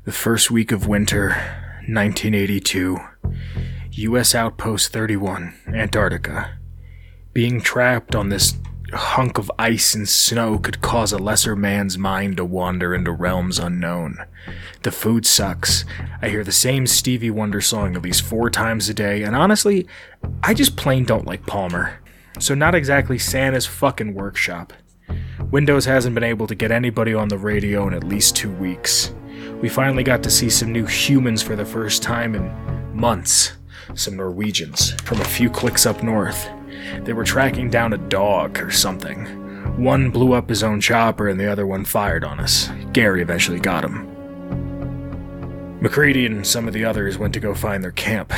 The first week of winter, 1982. U.S. Outpost 31, Antarctica. Being trapped on this hunk of ice and snow could cause a lesser man's mind to wander into realms unknown. The food sucks. I hear the same Stevie Wonder song at least 4 times a day, and honestly, I just plain don't like Palmer. So not exactly Santa's fucking workshop. Windows hasn't been able to get anybody on the radio in at least 2 weeks. We finally got to see some new humans for the first time in months. Some Norwegians from a few clicks up north. They were tracking down a dog or something. One blew up his own chopper and the other one fired on us. Gary eventually got him. MacReady and some of the others went to go find their camp.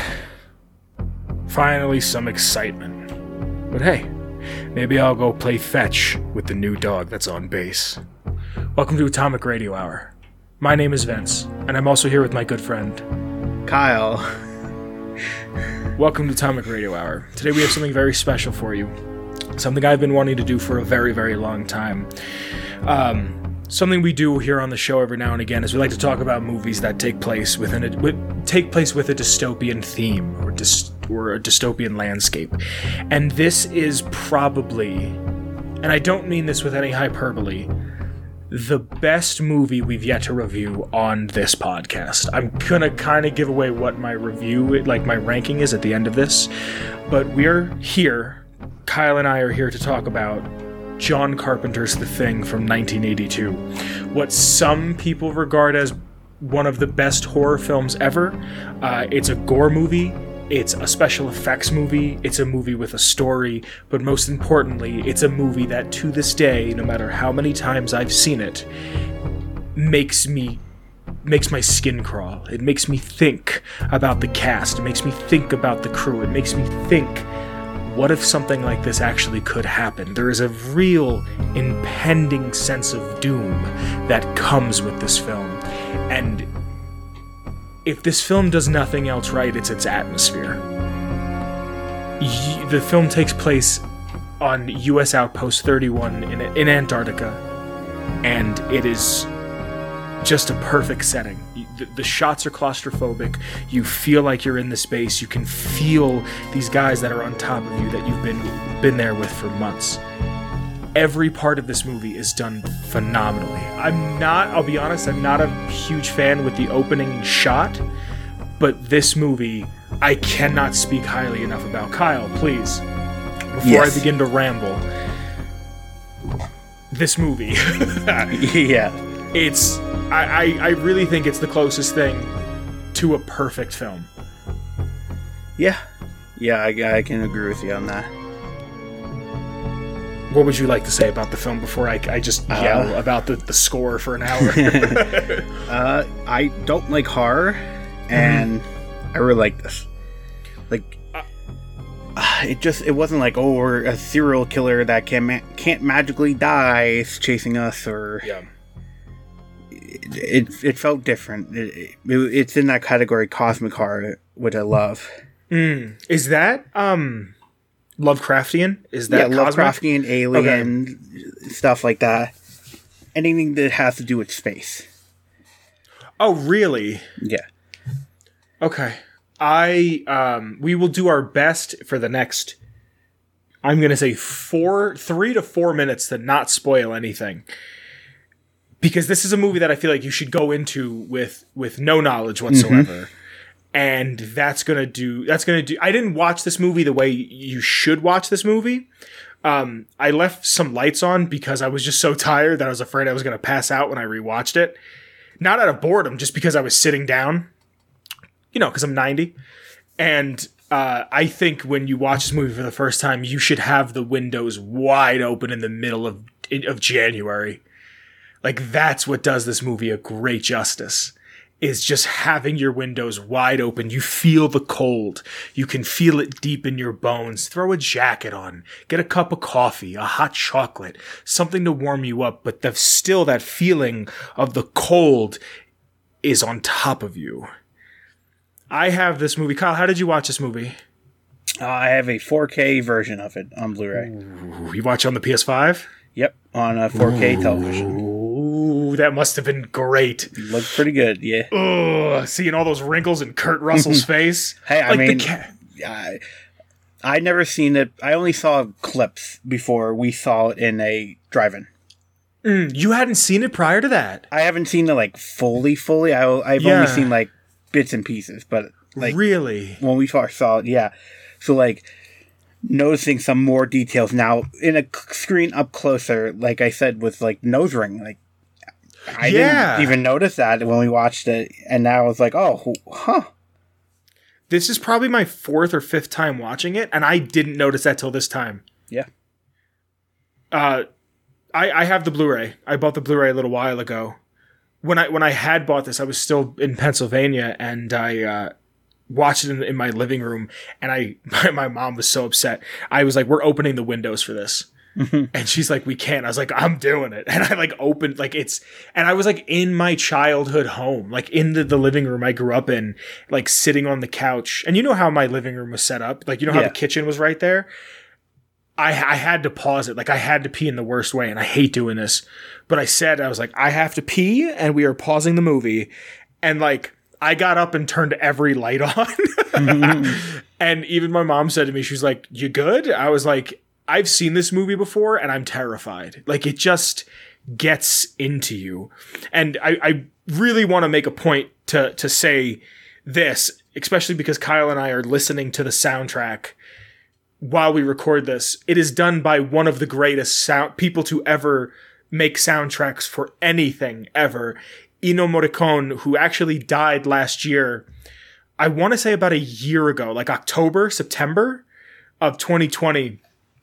Finally, some excitement. But hey, maybe I'll go play fetch with the new dog that's on base. Welcome to Atomic Radio Hour. My name is Vince, and I'm also here with my good friend, Kyle. Welcome to Atomic Radio Hour. Today we have something very special for you. Something I've been wanting to do for a very, very long time. Something we do here on the show every now and again is we like to talk about movies that take place with a dystopian theme or a dystopian landscape. And this is probably, and I don't mean this with any hyperbole, the best movie we've yet to review on this podcast. I'm gonna kind of give away what my review, like my ranking is at the end of this, but we're here, Kyle and I are here to talk about John Carpenter's The Thing from 1982. What some people regard as one of the best horror films ever. It's a gore movie. It's a special effects movie, it's a movie with a story, but most importantly, it's a movie that to this day, no matter how many times I've seen it, makes my skin crawl. It makes me think about the cast, it makes me think about the crew, it makes me think, what if something like this actually could happen? There is a real impending sense of doom that comes with this film, and if this film does nothing else right, it's its atmosphere. The film takes place on U.S. Outpost 31 in Antarctica, and it is just a perfect setting. The shots are claustrophobic. You feel like you're in the space. You can feel these guys that are on top of you that you've been there with for months. Every part of this movie is done phenomenally. I'll be honest, I'm not a huge fan with the opening shot, but this movie, I cannot speak highly enough about. Kyle, please, before I begin to ramble, this movie, Yeah. I really think it's the closest thing to a perfect film. Yeah, I can agree with you on that. What would you like to say about the film before I just yell about the score for an hour? I don't like horror, and I really like this. Like, it wasn't like, oh, we're a serial killer that can't magically die is chasing us, or it felt different. It's in that category, cosmic horror, which I love. Is that Lovecraftian? Is that Lovecraftian, alien, stuff like that. Anything that has to do with space. Oh, really? Yeah. Okay. We will do our best for the next, I'm going to say 3 to 4 minutes to not spoil anything. Because this is a movie that I feel like you should go into with no knowledge whatsoever. Mm-hmm. And that's gonna do. I didn't watch this movie the way you should watch this movie. I left some lights on because I was just so tired that I was afraid I was gonna pass out when I rewatched it. Not out of boredom, just because I was sitting down. You know, because I'm 90. And I think when you watch this movie for the first time, you should have the windows wide open in the middle of January. Like, that's what does this movie a great justice. Is just having your windows wide open. You feel the cold. You can feel it deep in your bones. Throw a jacket on. Get a cup of coffee, a hot chocolate, something to warm you up. But still that feeling of the cold is on top of you. I have this movie. Kyle, how did you watch this movie? I have a 4K version of it on Blu-ray. Ooh, you watch it on the PS5? Yep, on a 4K television. Ooh, Ooh, that must have been great. Looked pretty good, yeah. Ugh, seeing all those wrinkles in Kurt Russell's face. Hey, I mean, I never seen it. I only saw clips before we saw it in a drive-in. You hadn't seen it prior to that? I haven't seen it, like, fully. I've only seen, like, bits and pieces, but, like... Really? When we first saw it, yeah. So, like, noticing some more details now in a screen up closer, like I said, with, like, nose ring, like, I didn't even notice that when we watched it, and now I was like, oh, huh. This is probably my 4th or 5th time watching it, and I didn't notice that till this time. Yeah. I have the Blu-ray. I bought the Blu-ray a little while ago. When I had bought this, I was still in Pennsylvania, and I watched it in my living room, and my mom was so upset. I was like, we're opening the windows for this. And she's like, we can't. I was like, I'm doing it. And I like opened, like and I was like in my childhood home, like in the living room I grew up in, like sitting on the couch. And you know how my living room was set up? Like, you know how the kitchen was right there? I had to pause it. Like, I had to pee in the worst way, and I hate doing this. But I was like, I have to pee, and we are pausing the movie. And like, I got up and turned every light on. And even my mom said to me, she's like, you good? I was like, I've seen this movie before, and I'm terrified. Like, it just gets into you. And I really want to make a point to say this, especially because Kyle and I are listening to the soundtrack while we record this. It is done by one of the greatest people to ever make soundtracks for anything ever, Ennio Morricone, who actually died last year. I want to say about a year ago, like September of 2020.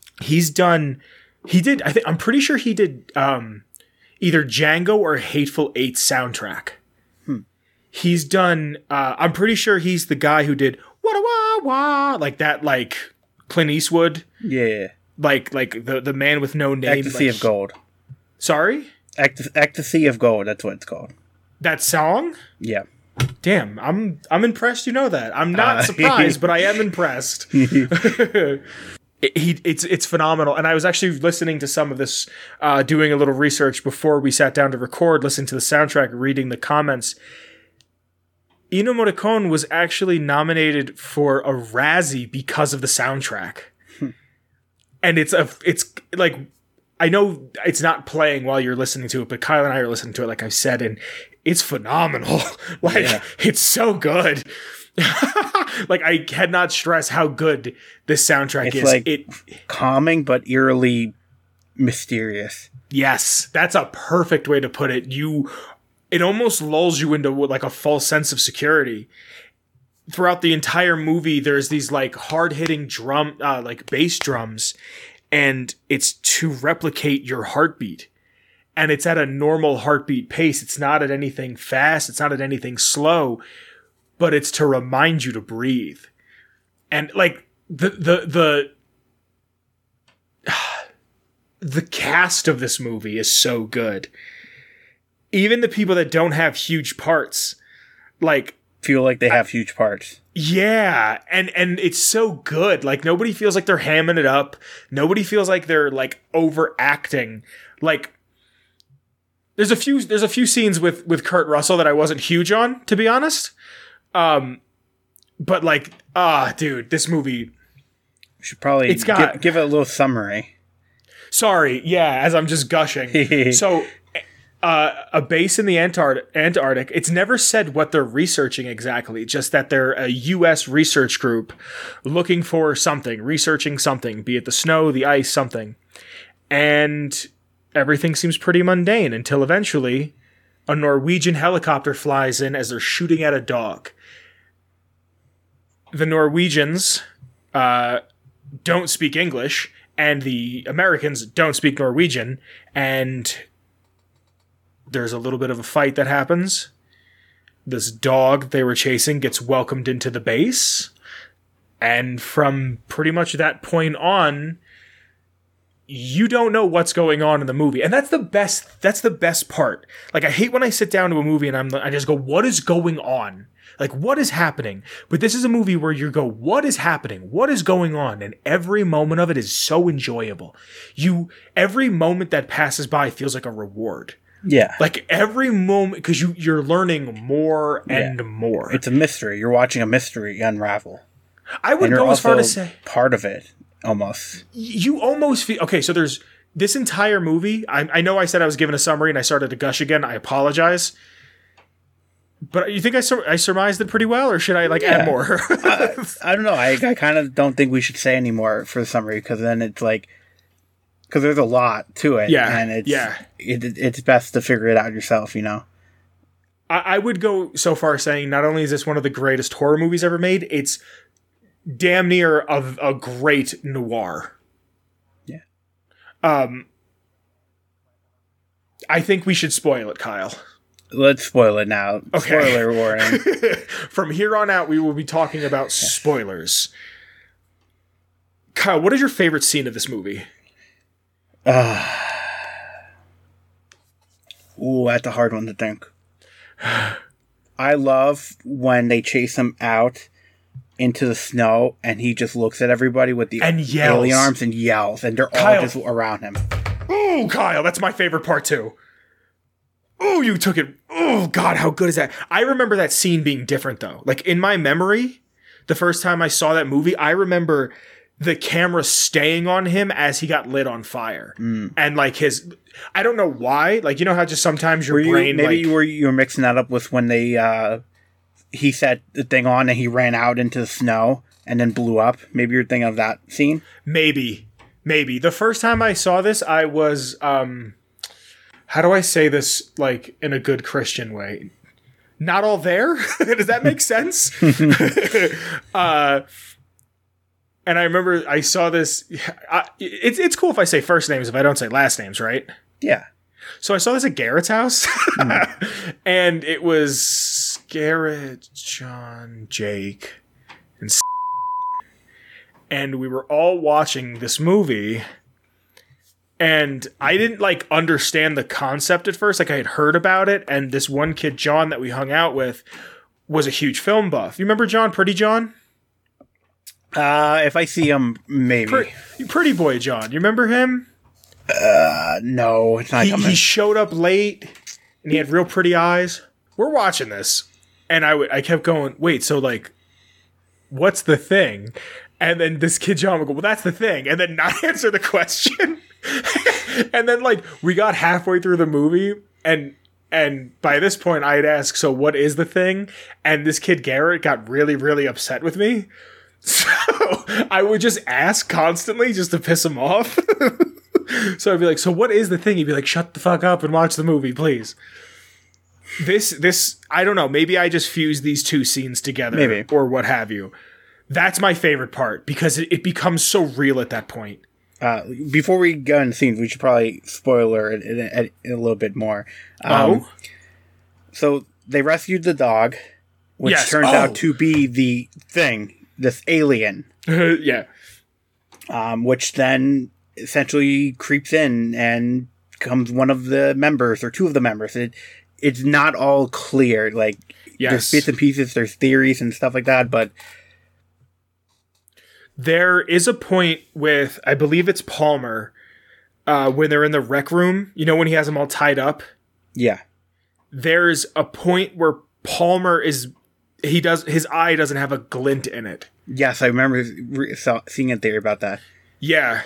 I'm pretty sure he did either Django or Hateful Eight soundtrack. He's done, I'm pretty sure he's the guy who did wah wah wah, like that, like Clint Eastwood. Yeah. Like the man with no name. Ecstasy of Gold. Sorry? Ecstasy of Gold, that's what it's called. That song? Yeah. Damn, I'm impressed you know that. I'm not surprised, but I am impressed. It's phenomenal. And I was actually listening to some of this, doing a little research before we sat down to record, listening to the soundtrack, reading the comments. Ennio Morricone was actually nominated for a Razzie because of the soundtrack. And it's like, I know it's not playing while you're listening to it, but Kyle and I are listening to it, like I said, and it's phenomenal. It's so good. Like, I cannot stress how good this soundtrack is. Like calming but eerily mysterious. Yes, that's a perfect way to put it. It almost lulls you into like a false sense of security. Throughout the entire movie, there's these like hard-hitting like bass drums, and it's to replicate your heartbeat. And it's at a normal heartbeat pace. It's not at anything fast. It's not at anything slow. But it's to remind you to breathe. And like the cast of this movie is so good. Even the people that don't have huge parts, like, feel like they have huge parts. Yeah, and it's so good. Like, nobody feels like they're hamming it up. Nobody feels like they're like overacting. Like, there's a few scenes with Kurt Russell that I wasn't huge on, to be honest. But like, dude, this movie. We should probably give it a little summary. Sorry, yeah, as I'm just gushing. So, a base in the Antarctic, it's never said what they're researching exactly, just that they're a U.S. research group looking for something, researching something, be it the snow, the ice, something. And everything seems pretty mundane until eventually a Norwegian helicopter flies in as they're shooting at a dog. The Norwegians don't speak English, and the Americans don't speak Norwegian, and there's a little bit of a fight that happens. This dog they were chasing gets welcomed into the base, and from pretty much that point on, you don't know what's going on in the movie. And that's the best part. Like, I hate when I sit down to a movie and I just go, what is going on? Like, what is happening? But this is a movie where you go, what is happening? What is going on? And every moment of it is so enjoyable. Every moment that passes by feels like a reward. Yeah. Like every moment, because you're learning more and more. It's a mystery. You're watching a mystery unravel. I would go as far to say part of it, almost. You almost feel okay. So there's this entire movie. I know I said I was giving a summary and I started to gush again. I apologize. But you think I surmised it pretty well, or should I add more? I don't know. I kind of don't think we should say any more for the summary, because then it's like, because there's a lot to it. Yeah, and it's best to figure it out yourself, you know? I would go so far saying not only is this one of the greatest horror movies ever made, it's damn near a great noir. Yeah. I think we should spoil it, Kyle. Let's spoil it now. Okay. Spoiler warning. From here on out, we will be talking about spoilers. Kyle, what is your favorite scene of this movie? Ooh, that's a hard one to think. I love when they chase him out into the snow and he just looks at everybody with the alien arms and yells, and they're all just around him. Ooh, Kyle, that's my favorite part too. Oh, you took it. Oh, God, how good is that? I remember that scene being different, though. Like, in my memory, the first time I saw that movie, I remember the camera staying on him as he got lit on fire. And, like, I don't know why. Like, you know how just sometimes your brain, you were mixing that up with when he set the thing on and he ran out into the snow and then blew up. Maybe you're thinking of that scene? Maybe. The first time I saw this, I was, how do I say this, like, in a good Christian way? Not all there? Does that make sense? And I remember I saw this. It's cool if I say first names if I don't say last names, right? Yeah. So I saw this at Garrett's house. And it was Garrett, John, Jake, and we were all watching this movie. And I didn't, understand the concept at first. Like, I had heard about it, and this one kid, John, that we hung out with, was a huge film buff. You remember John? Pretty John? If I see him, maybe. Pretty boy John. You remember him? No, it's not coming. He showed up late, and he had real pretty eyes. We're watching this, and I kept going, wait, so, what's the thing? And then this kid, John, would go, well, that's the thing. And then not answer the question. And then we got halfway through the movie and by this point I had asked, so what is the thing? And this kid Garrett got really, really upset with me. So I would just ask constantly just to piss him off. So I'd be like, so what is the thing? He'd be like, shut the fuck up and watch the movie, please. This I don't know, maybe I just fused these two scenes together. Maybe. Or what have you. That's my favorite part because it becomes so real at that point. Before we go into scenes, we should probably spoiler it a little bit more. So they rescued the dog, which turns out to be the thing, this alien. Yeah. Which then essentially creeps in and becomes one of the members, or two of the members. It's not all clear. There's bits and pieces, there's theories and stuff like that, but... There is a point with, I believe it's Palmer, when they're in the rec room, you know, when he has them all tied up? Yeah. There's a point where Palmer his eye doesn't have a glint in it. Yes, I remember seeing a theory about that. Yeah.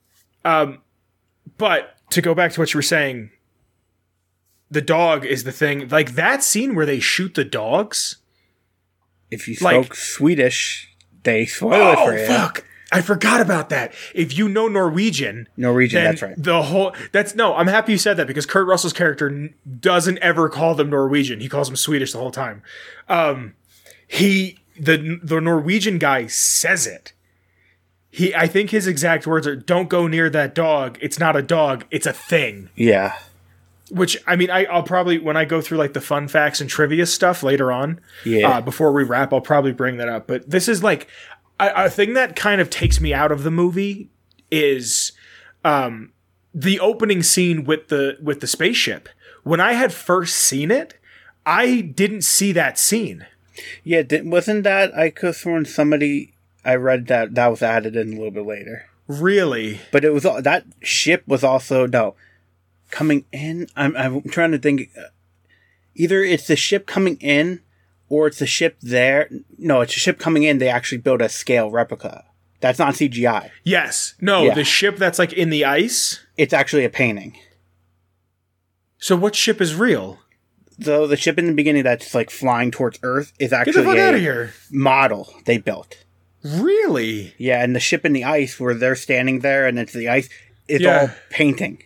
But to go back to what you were saying, the dog is the thing. Like, that scene where they shoot the dogs. If you spoke Swedish... They spoil it for you. Oh, fuck. I forgot about that. If you know Norwegian, that's right. I'm happy you said that because Kurt Russell's character doesn't ever call them Norwegian. He calls them Swedish the whole time. The Norwegian guy says it. I think his exact words are, "Don't go near that dog. It's not a dog. It's a thing." Yeah. Which, I mean, I'll probably, when I go through the fun facts and trivia stuff later on, before we wrap, I'll probably bring that up. But this is a thing that kind of takes me out of the movie is the opening scene with the spaceship. When I had first seen it, I didn't see that scene. Yeah, wasn't that, I could have sworn I read that was added in a little bit later. Really? But it was, that ship was also, no. coming in. I'm trying to think. Either it's the ship coming in, or it's the ship there. No, it's a ship coming in. They actually built a scale replica. That's not CGI. Yes. No, Yeah. the ship that's like in the ice. It's actually a painting. So what ship is real? So the ship in the beginning that's like flying towards Earth is Get the actually fuck out of a here. model they built. Really? Yeah, and the ship in the ice where they're standing there and it's the ice, it's Yeah. all painting.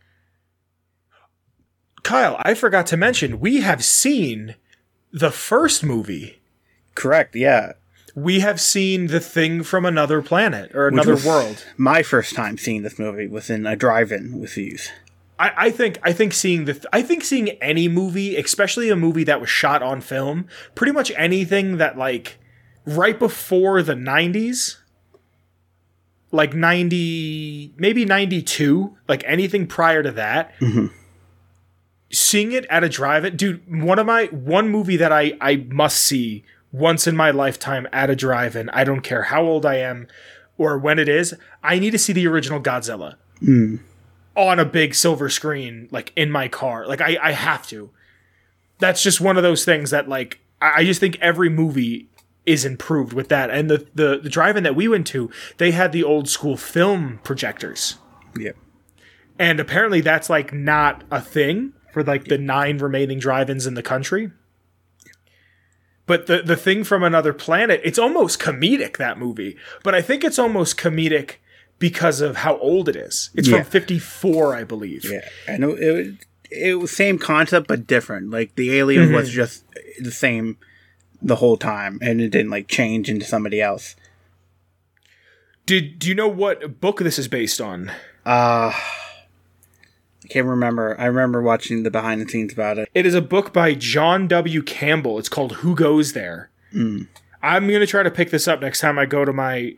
Kyle, I forgot to mention, we have seen the first movie. Correct, yeah. We have seen The Thing from Another Planet or Which Another was World. My first time seeing this movie was in a drive-in with these. I think seeing any movie, especially a movie that was shot on film, pretty much anything that like right before the 90s, like 90, maybe 92, like anything prior to that, seeing it at a drive-in, dude, one movie that I must see once in my lifetime at a drive-in, I don't care how old I am or when it is, I need to see the original Godzilla. On a big silver screen, like in my car. Like I have to. That's just one of those things that like, I just think every movie is improved with that. And the drive-in that we went to, they had the old school film projectors. Yep. And apparently that's like not a thing for like the 9 remaining drive-ins in the country. But the Thing from Another Planet, it's almost comedic, that movie. But I think it's almost comedic because of how old it is. It's from 54, I believe. Yeah, I know it was same concept but different. Like the alien was just the same the whole time, and it didn't like change into somebody else. Do you know what book this is based on? I can't remember. I remember watching the behind the scenes about it. It is a book by John W. Campbell. It's called Who Goes There? I'm gonna try to pick this up next time I go to my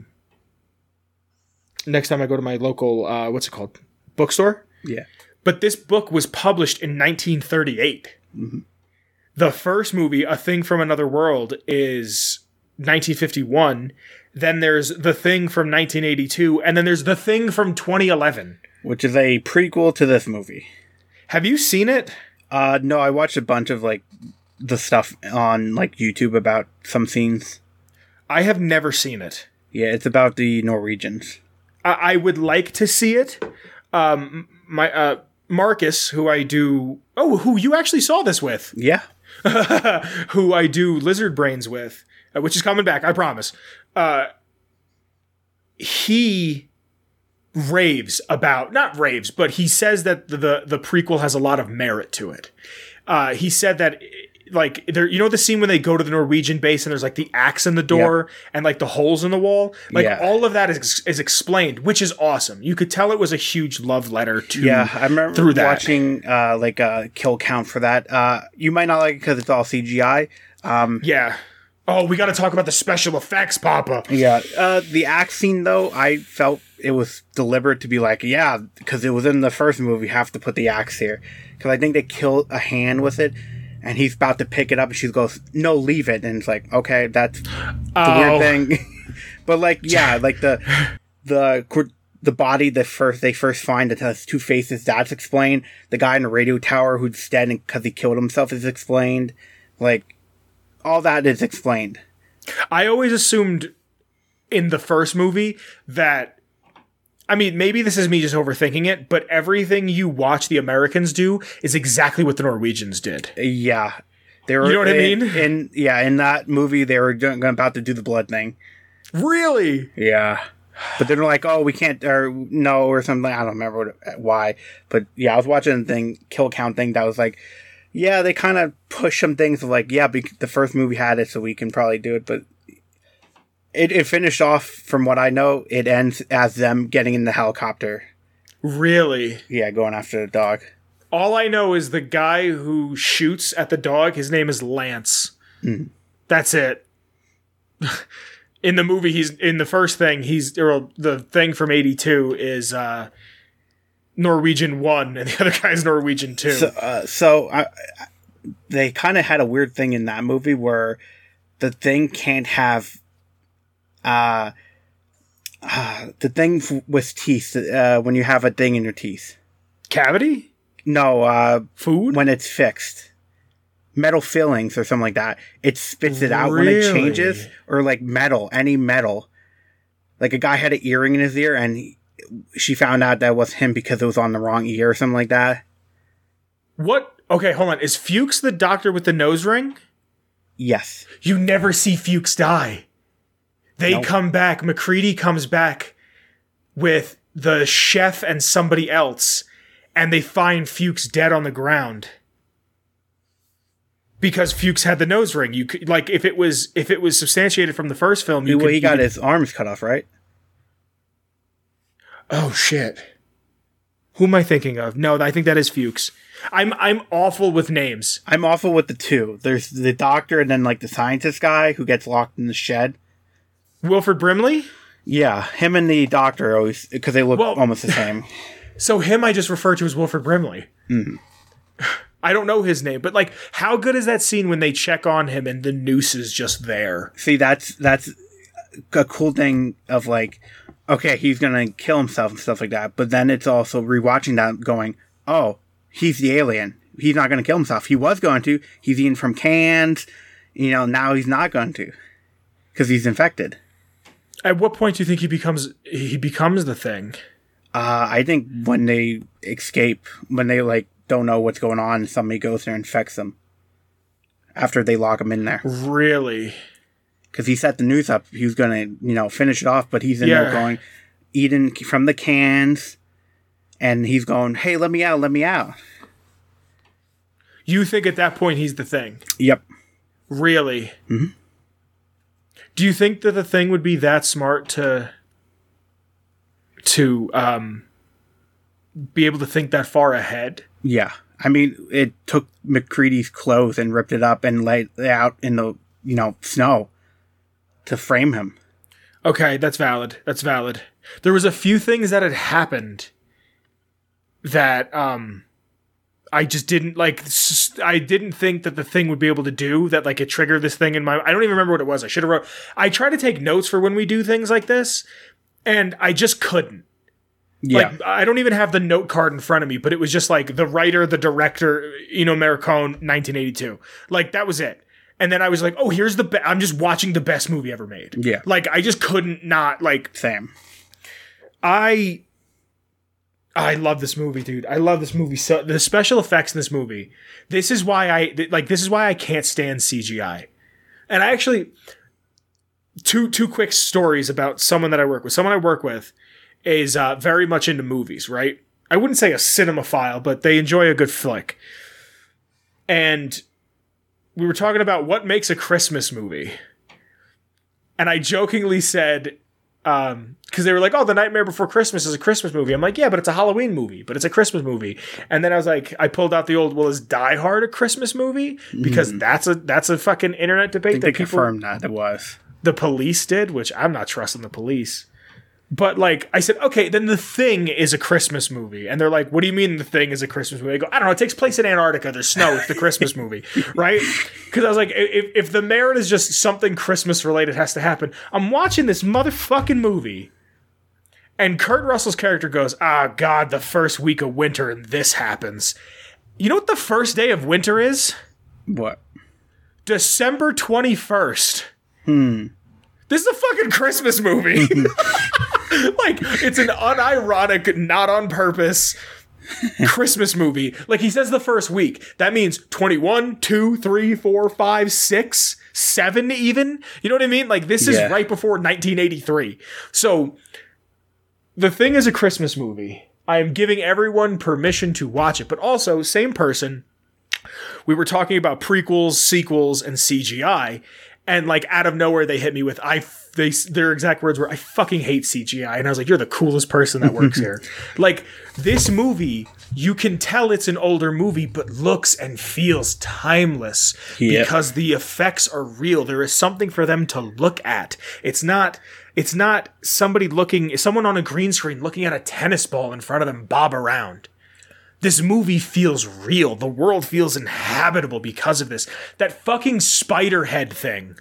local what's it called, bookstore. Yeah. But this book was published in 1938. The first movie, A Thing from Another World, is 1951. Then there's The Thing from 1982, and then there's The Thing from 2011. Which is a prequel to this movie. Have you seen it? No, I watched a bunch of like the stuff on like YouTube about some scenes. I have never seen it. Yeah, it's about the Norwegians. I would like to see it. My Marcus, who you actually saw this with, Yeah. who I do Lizard Brains with, which is coming back, I promise. He raves about, not raves, but he says that the prequel has a lot of merit to it. He said that, like, there, you know the scene when they go to the Norwegian base and there's like the axe in the door and like the holes in the wall, like all of that is explained, which is awesome. You could tell it was a huge love letter to I remember watching like a kill count for that. You might not like it because it's all CGI. Yeah. Oh, we got to talk about the special effects, Papa. Yeah. The axe scene though, I felt it was deliberate to be like, yeah, because it was in the first movie, have to put the axe here, because I think they kill a hand with it. And he's about to pick it up, and she goes, "No, leave it." And it's like, okay, that's the weird thing. But like, yeah, like the body they first find that has 2 faces, that's explained. The guy in the radio tower who's dead because he killed himself is explained. Like, all that is explained. I always assumed in the first movie that, I mean, maybe this is me just overthinking it, but everything you watch the Americans do is exactly what the Norwegians did. Yeah. They were, you know what I mean? In that movie, they were about to do the blood thing. Really? Yeah. But then they're like, oh, we can't, or something. I don't remember why. But yeah, I was watching the kill count thing that was like, yeah, they kind of push some things of like, yeah, the first movie had it, so we can probably do it. But it finished off, from what I know, it ends as them getting in the helicopter. Really? Yeah, going after the dog. All I know is the guy who shoots at the dog, his name is Lance. That's it. In the movie, in the first thing, the Thing from 82 is Norwegian 1, and the other guy's Norwegian 2. So they kind of had a weird thing in that movie where the Thing can't have the thing with teeth, when you have a thing in your teeth. Cavity? No, Food? when it's fixed. Metal fillings or something like that. It spits it out when it changes. Or like metal, any metal. Like a guy had an earring in his ear and she found out that was him because it was on the wrong ear or something like that. What? Okay, hold on. Is Fuchs the doctor with the nose ring? Yes. You never see Fuchs die. They Nope. come back. MacReady comes back with the chef and somebody else, and they find Fuchs dead on the ground. Because Fuchs had the nose ring. You could, like, if it was substantiated from the first film, He got his arms cut off, right? Oh shit. Who am I thinking of? No, I think that is Fuchs. I'm awful with names. I'm awful with the two. There's the doctor and then like the scientist guy who gets locked in the shed. Wilford Brimley? Yeah, him and the doctor always, because they look almost the same. So him I just refer to as Wilford Brimley. Mm. I don't know his name, but like, how good is that scene when they check on him and the noose is just there? See, that's a cool thing of like, okay, he's gonna kill himself and stuff like that, but then it's also rewatching that going, oh, he's the alien. He's not gonna kill himself. He was going to. He's eating from cans. Now he's not going to. Because he's infected. At what point do you think he becomes the thing? I think when they escape, when they like don't know what's going on, somebody goes there and infects them. After they lock him in there. Really? Because he set the news up. He was going to, finish it off, but he's in there going, eating from the cans, and he's going, hey, let me out, let me out. You think at that point he's the thing? Yep. Really? Mm-hmm. Do you think that the thing would be that smart to be able to think that far ahead? Yeah. I mean, it took MacReady's clothes and ripped it up and laid it out in the, snow to frame him. Okay, that's valid. That's valid. There was a few things that had happened that I just didn't like. I didn't think that the thing would be able to do that. Like it triggered this thing in my. I don't even remember what it was. I should have wrote. I try to take notes for when we do things like this, and I just couldn't. Yeah. Like I don't even have the note card in front of me, but it was just like the writer, the director, Morricone, 1982. Like that was it. And then I was like, oh, here's I'm just watching the best movie ever made. Yeah. Like I just couldn't not like. Same. I love this movie, dude. I love this movie. So the special effects in this movie. This is why I can't stand CGI. And I actually two quick stories about someone that I work with. Someone I work with is very much into movies, right? I wouldn't say a cinemaphile, but they enjoy a good flick. And we were talking about what makes a Christmas movie. And I jokingly said, because they were like, oh, The Nightmare Before Christmas is a Christmas movie. I'm like, yeah, but it's a Halloween movie, but it's a Christmas movie. And then I was like, I pulled out the old, well, is Die Hard a Christmas movie? Because that's a fucking internet debate. I think they confirmed that it was. The police did, which I'm not trusting the police. But like, I said, okay, then The Thing is a Christmas movie. And they're like, what do you mean The Thing is a Christmas movie? I go, I don't know, it takes place in Antarctica. There's snow. It's the Christmas movie, right? Because I was like, if the merit is just something Christmas related has to happen, I'm watching this motherfucking movie. And Kurt Russell's character goes, God, the first week of winter and this happens. You know what the first day of winter is? What? December 21st. This is a fucking Christmas movie. Like, it's an unironic, not on purpose Christmas movie. Like, he says the first week. That means 21, 2, 3, 4, 5, 6, 7 even. You know what I mean? Like, this is right before 1983. So, The Thing is a Christmas movie. I am giving everyone permission to watch it. But also, same person, we were talking about prequels, sequels, and CGI. And like out of nowhere, they hit me with their exact words were, I fucking hate CGI. And I was like, you're the coolest person that works here. Like this movie, you can tell it's an older movie, but looks and feels timeless because the effects are real. There is something for them to look at. It's not someone on a green screen looking at a tennis ball in front of them bob around. This movie feels real. The world feels inhabitable because of this. That fucking spider head thing.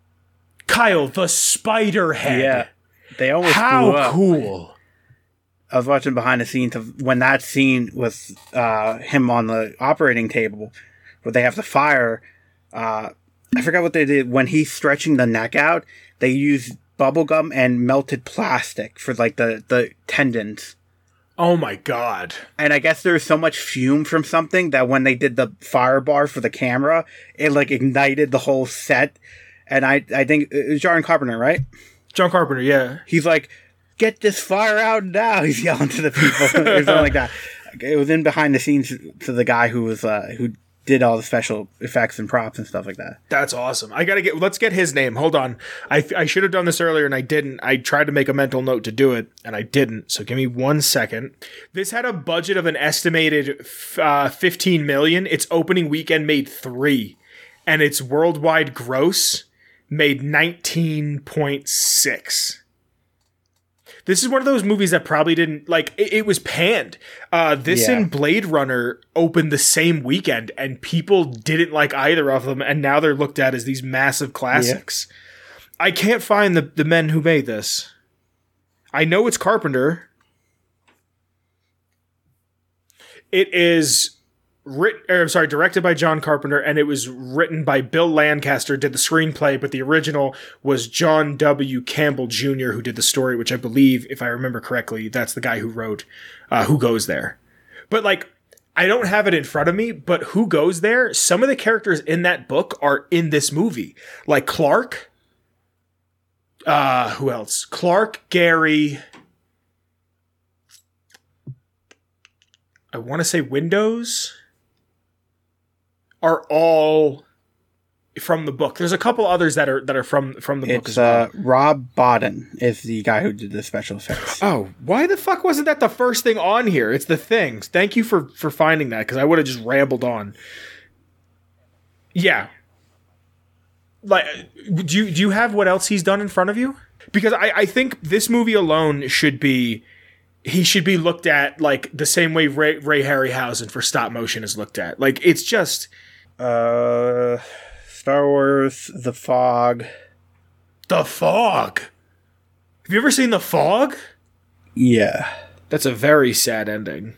Kyle, the spider head. Yeah. They almost blew up. How cool. I was watching behind the scenes of when that scene with him on the operating table, where they have the fire. I forgot what they did when he's stretching the neck out. They used bubblegum and melted plastic for like the tendons. Oh my god. And I guess there was so much fume from something that when they did the fire bar for the camera, it like ignited the whole set. And I think it was John Carpenter, right? John Carpenter, yeah. He's like, get this fire out now. He's yelling to the people or something like that. It was in behind the scenes to the guy who was who did all the special effects and props and stuff like that. That's awesome. Let's get his name. Hold on. I should have done this earlier and I didn't. I tried to make a mental note to do it and I didn't. So give me 1 second. This had a budget of an estimated 15 million. Its opening weekend made 3 and its worldwide gross made 19.6. This is one of those movies that probably didn't, like, it was panned. And Blade Runner opened the same weekend, and people didn't like either of them, and now they're looked at as these massive classics. Yeah. I can't find the men who made this. I know it's Carpenter. It is directed by John Carpenter, and it was written by Bill Lancaster, did the screenplay, but the original was John W. Campbell Jr., who did the story, which I believe, if I remember correctly, that's the guy who wrote Who Goes There. But, like, I don't have it in front of me, but Who Goes There, some of the characters in that book are in this movie. Like Clark. Who else? Clark, Gary. I want to say Windows. Are all from the book. There's a couple others that are from the book as well. Rob Bottin is the guy who did the special effects. Oh, why the fuck wasn't that the first thing on here? It's the things. Thank you for finding that, because I would have just rambled on. Yeah. Like, do you have what else he's done in front of you? Because I think this movie alone should be looked at like the same way Ray Harryhausen for stop motion is looked at. Like, it's just Star Wars, The Fog. The Fog? Have you ever seen The Fog? Yeah. That's a very sad ending.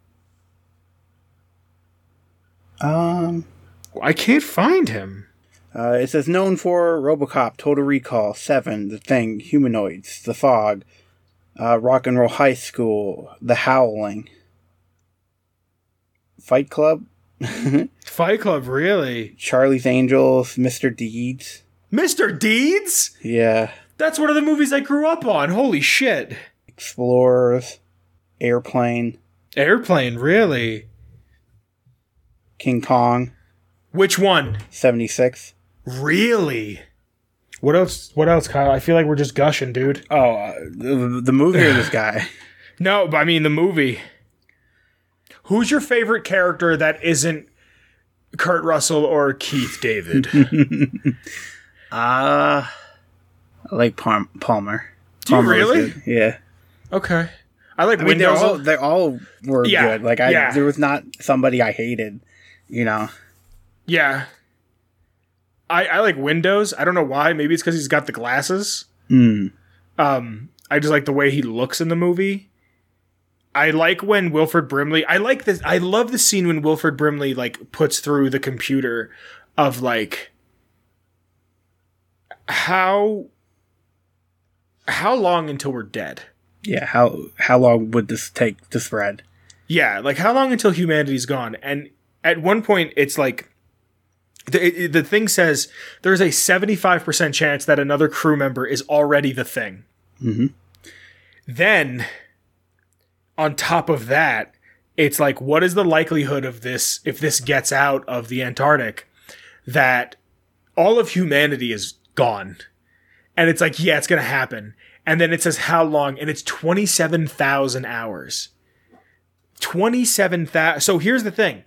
I can't find him. It says known for RoboCop, Total Recall, Seven, The Thing, Humanoids, The Fog, Rock and Roll High School, The Howling, Fight Club. Fight Club, really? Charlie's Angels, Mr. Deeds. Mr. Deeds? Yeah. That's one of the movies I grew up on. Holy shit. Explorers, Airplane. Airplane, really? King Kong. Which one? 76. Really? What else, Kyle? I feel like we're just gushing, dude. Oh, the movie or this guy? No, but I mean the movie. Who's your favorite character that isn't Kurt Russell or Keith David? I like Palmer. Do you really? Yeah. Okay. I like Windows. They all were good. Like there was not somebody I hated, you know. Yeah. I like Windows. I don't know why. Maybe it's because he's got the glasses. Mm. I just like the way he looks in the movie. I like when Wilford Brimley... I like this. I love the scene when Wilford Brimley like puts through the computer of like how long until we're dead? Yeah, how long would this take to spread? Yeah, like how long until humanity's gone? And at one point, it's like the thing says there's a 75% chance that another crew member is already the Thing. Mm-hmm. Then, on top of that, it's like, what is the likelihood of this, if this gets out of the Antarctic, that all of humanity is gone? And it's like, yeah, it's going to happen. And then it says how long, and it's 27,000 hours. 27,000. So here's the thing.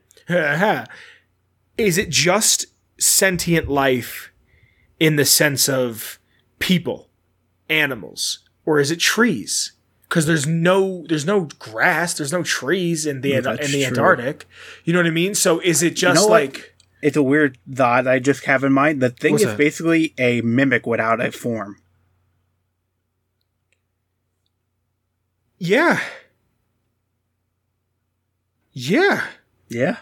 Is it just sentient life in the sense of people, animals, or is it trees? Because there's no grass, there's no trees in the Antarctic. You know what I mean? So is it just like... It's a weird thought I just have in mind. The Thing is basically a mimic without a form. Yeah. Yeah. Yeah.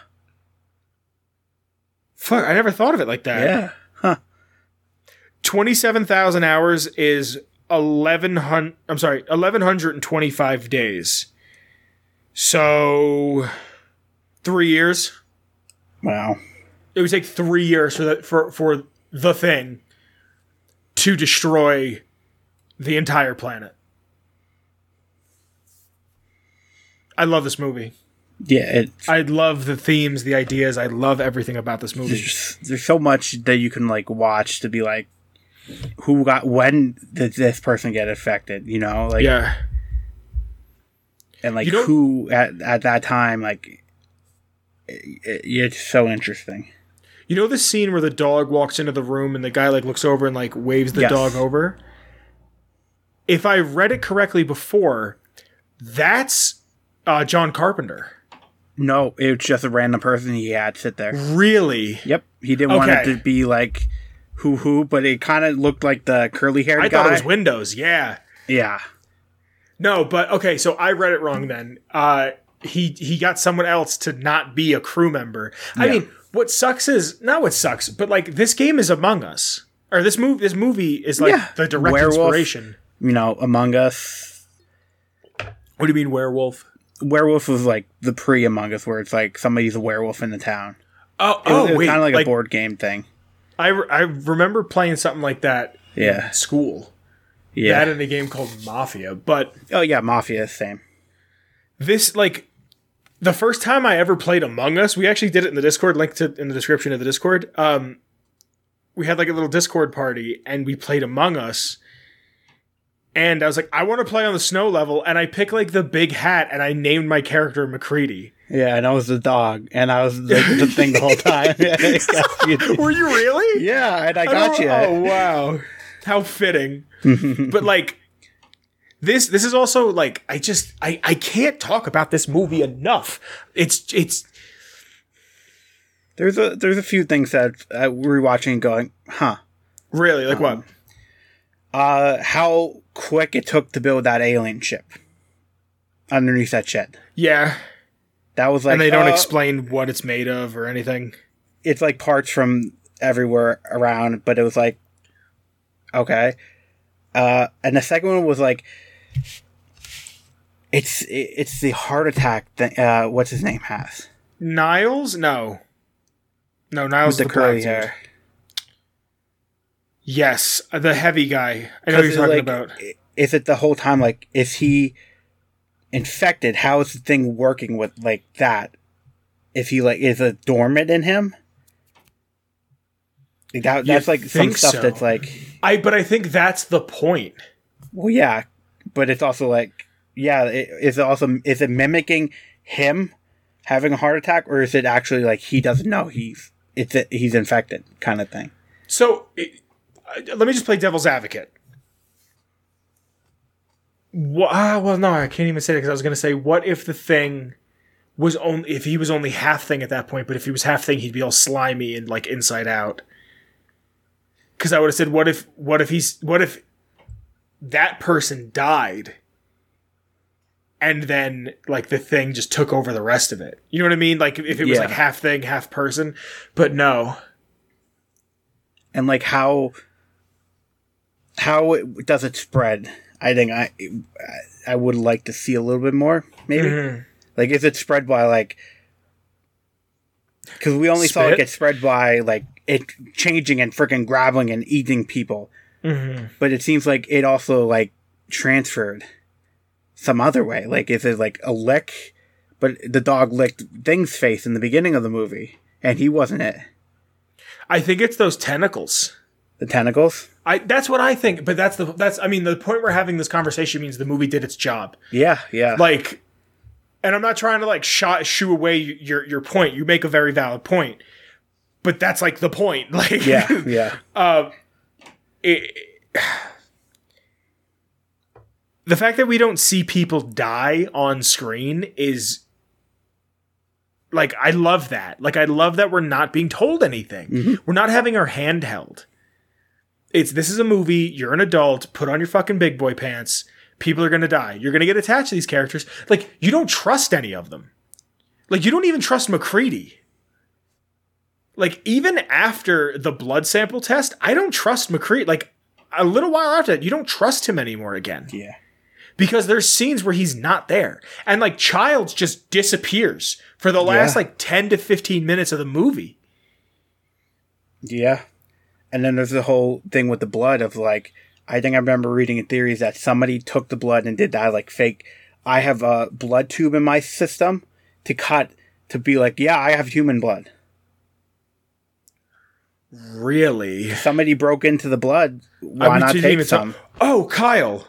Fuck, I never thought of it like that. Yeah. Huh. 27,000 hours is 1,125 days. So 3 years. Wow. It would take 3 years for the thing to destroy the entire planet. I love this movie. Yeah, I love the themes, the ideas. I love everything about this movie. There's so much that you can like watch to be like, when did this person get affected? You know, like yeah, and like who at that time, like it's so interesting. You know the scene where the dog walks into the room and the guy like looks over and like waves the dog over? If I read it correctly before, that's John Carpenter. No, it was just a random person he had sit there. Really? Yep. He didn't want it to be like who, but it kind of looked like the curly haired guy. I thought it was Windows, yeah. Yeah. No, but okay, so I read it wrong then. He got someone else to not be a crew member. I mean, what sucks is not what sucks, but like this game is Among Us. Or this movie is like the direct inspiration. You know, Among Us. What do you mean werewolf? Werewolf was like the pre-Among Us, where it's like somebody's a werewolf in the town. It was kind of like a board game thing. I remember playing something like that in school. Yeah. That in a game called Mafia, but... Oh yeah, Mafia, same. This, like, the first time I ever played Among Us, we actually did it in the Discord, linked in the description of the Discord. We had like a little Discord party, and we played Among Us. And I was like, I want to play on the snow level, and I picked like the big hat, and I named my character McCready. Yeah, and I was the dog, and I was like, the thing the whole time. Were you really? Yeah, and I got you. Oh wow, how fitting! But like, this is also like, I can't talk about this movie enough. It's. There's a few things that we're watching and going, huh? Really? Like what? How quick it took to build that alien ship underneath that shed. Yeah. That was like... And they don't explain what it's made of or anything. It's like parts from everywhere around, but it was like, okay. And the second one was like, it's the heart attack that, what's his name has? Niles? No, Niles with the curly hair. Yes, the heavy guy. I know what you're talking about. Is it the whole time, like, is he infected? How is the thing working with, like, that? If he, like, is it dormant in him? Like, that's, like, some stuff that's, like... But I think that's the point. Well, yeah. But it's also, like... Yeah, is it mimicking him having a heart attack? Or is it actually, like, he doesn't know he's infected kind of thing? So... let me just play devil's advocate. Well, no, I can't even say it because I was going to say, what if the thing was if he was only half thing at that point, but if he was half thing, he'd be all slimy and like inside out. Because I would have said, what if that person died, and then like the thing just took over the rest of it? You know what I mean? Like if it was like half thing, half person, but no. And like how does it spread? I think I would like to see a little bit more, maybe. Mm-hmm. Like, is it spread by, like... Because we only saw it get spread by, like, it changing and freaking grabbing and eating people. Mm-hmm. But it seems like it also, like, transferred some other way. Like, is it, like, a lick? But the dog licked Thing's face in the beginning of the movie, and he wasn't it. I think it's those tentacles. The tentacles? That's what I think, but I mean, the point we're having this conversation means the movie did its job. Yeah. Like, and I'm not trying to like shoo away your point. You make a very valid point, but that's like the point. Like, yeah. The fact that we don't see people die on screen is like, I love that. Like, I love that we're not being told anything. Mm-hmm. We're not having our hand held. This is a movie, you're an adult, put on your fucking big boy pants, people are gonna die. You're gonna get attached to these characters. Like, you don't trust any of them. Like, you don't even trust MacReady. Like, even after the blood sample test, I don't trust MacReady. Like, a little while after that, you don't trust him anymore again. Yeah. Because there's scenes where he's not there. And, like, Childs just disappears for the last, 10 to 15 minutes of the movie. Yeah. And then there's the whole thing with the blood of, like, I think I remember reading in theories that somebody took the blood and did that, like, fake. I have a blood tube in my system to be like, yeah, I have human blood. Really? Somebody broke into the blood. Why not take some? Oh, Kyle.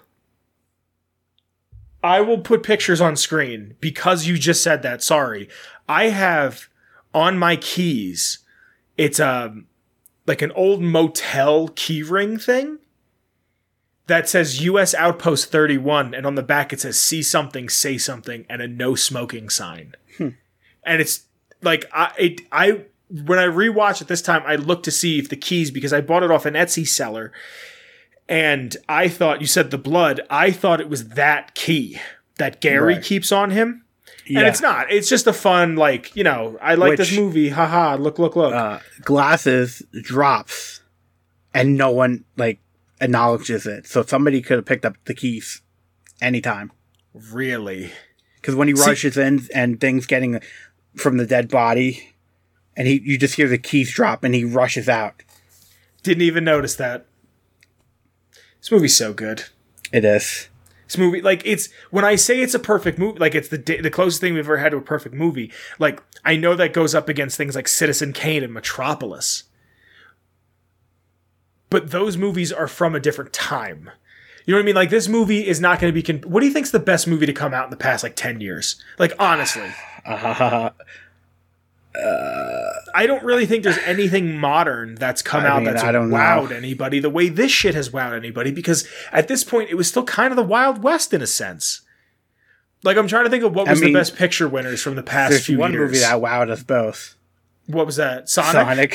I will put pictures on screen because you just said that. Sorry. I have on my keys, it's like an old motel key ring thing that says U.S. Outpost 31, and on the back it says see something, say something, and a no smoking sign. And it's like, I when I rewatch it this time, I looked to see if the keys, because I bought it off an Etsy seller, and I thought, you said the blood, I thought it was that key that Gary keeps on him. Yeah. And it's not. It's just a fun, like, you know, I like this movie, haha, look. Glasses drops, and no one, like, acknowledges it. So somebody could have picked up the keys anytime. Really? Because when he rushes in and things getting from the dead body, and you just hear the keys drop, and he rushes out. Didn't even notice that. This movie's so good. It is. This movie, like, it's, when I say it's a perfect movie, like, it's the closest thing we've ever had to a perfect movie. Like, I know that goes up against things like Citizen Kane and Metropolis. But those movies are from a different time. You know what I mean? Like, this movie is not going to be... What do you think's the best movie to come out in the past, like, 10 years? Like, honestly. I don't really think there's anything modern that's come out that's wowed anybody the way this shit has wowed anybody, because at this point it was still kind of the Wild West in a sense. Like, I'm trying to think of what was the best picture winners from the past few years. There's one movie that wowed us both. What was that? Sonic?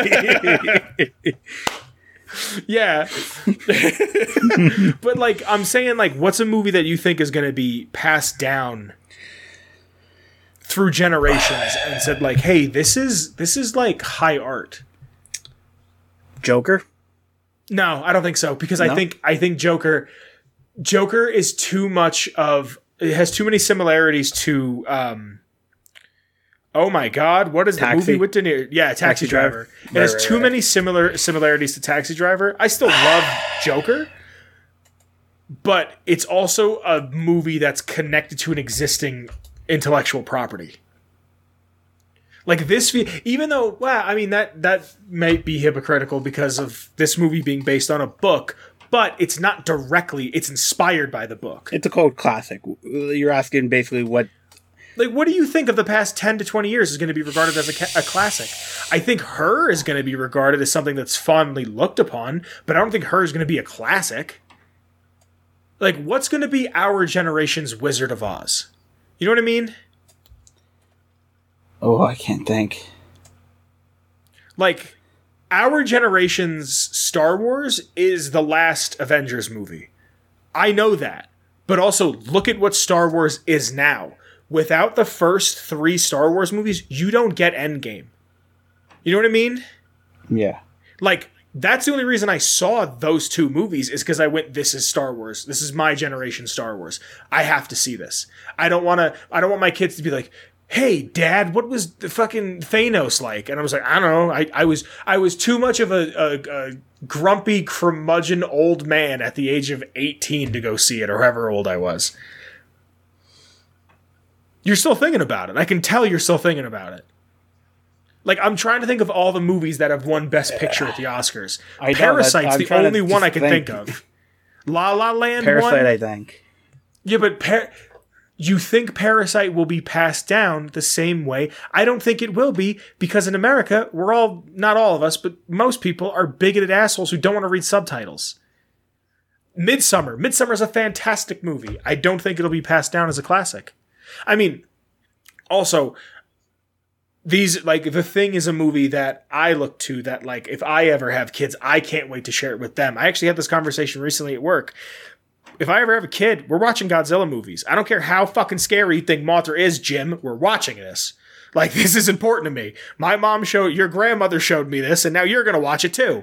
Yeah. But, like, I'm saying, like, what's a movie that you think is going to be passed down through generations and said, like, hey, this is like high art? Joker? No, I don't think so, because I think Joker is too much of, it has too many similarities to oh my god, what is the movie with De Niro? Yeah, Taxi Driver. It has too many similarities to Taxi Driver. I still love Joker, but it's also a movie that's connected to an existing intellectual property. Like, this, even though, well, I mean, that might be hypocritical because of this movie being based on a book, but it's not directly, it's inspired by the book. It's a cult classic. You're asking basically what... Like, what do you think of the past 10 to 20 years is going to be regarded as a classic? I think Her is going to be regarded as something that's fondly looked upon, but I don't think Her is going to be a classic. Like, what's going to be our generation's Wizard of Oz? You know what I mean? Oh, I can't think. Like, our generation's Star Wars is the last Avengers movie. I know that. But also, look at what Star Wars is now. Without the first 3 Star Wars movies, you don't get Endgame. You know what I mean? Yeah. Like, that's the only reason I saw those 2 movies, is because I went, this is Star Wars. This is my generation Star Wars. I have to see this. I don't want my kids to be like, hey, Dad, what was the fucking Thanos like? And I was like, I don't know. I was too much of a grumpy, curmudgeon old man at the age of 18 to go see it, or however old I was. You're still thinking about it. I can tell you're still thinking about it. Like, I'm trying to think of all the movies that have won Best Picture at the Oscars. Parasite's the only one I can think of. La La Land Parasite, I think. Yeah, but you think Parasite will be passed down the same way? I don't think it will be, because in America, we're all, not all of us, but most people are bigoted assholes who don't want to read subtitles. Midsommar is a fantastic movie. I don't think it'll be passed down as a classic. I mean, also, these, like, The Thing is a movie that I look to that, like, if I ever have kids, I can't wait to share it with them. I actually had this conversation recently at work. if I ever have a kid, we're watching Godzilla movies. I don't care how fucking scary you think Mothra is, Jim. We're watching this. Like, this is important to me. My mom your grandmother showed me this, and now you're going to watch it too.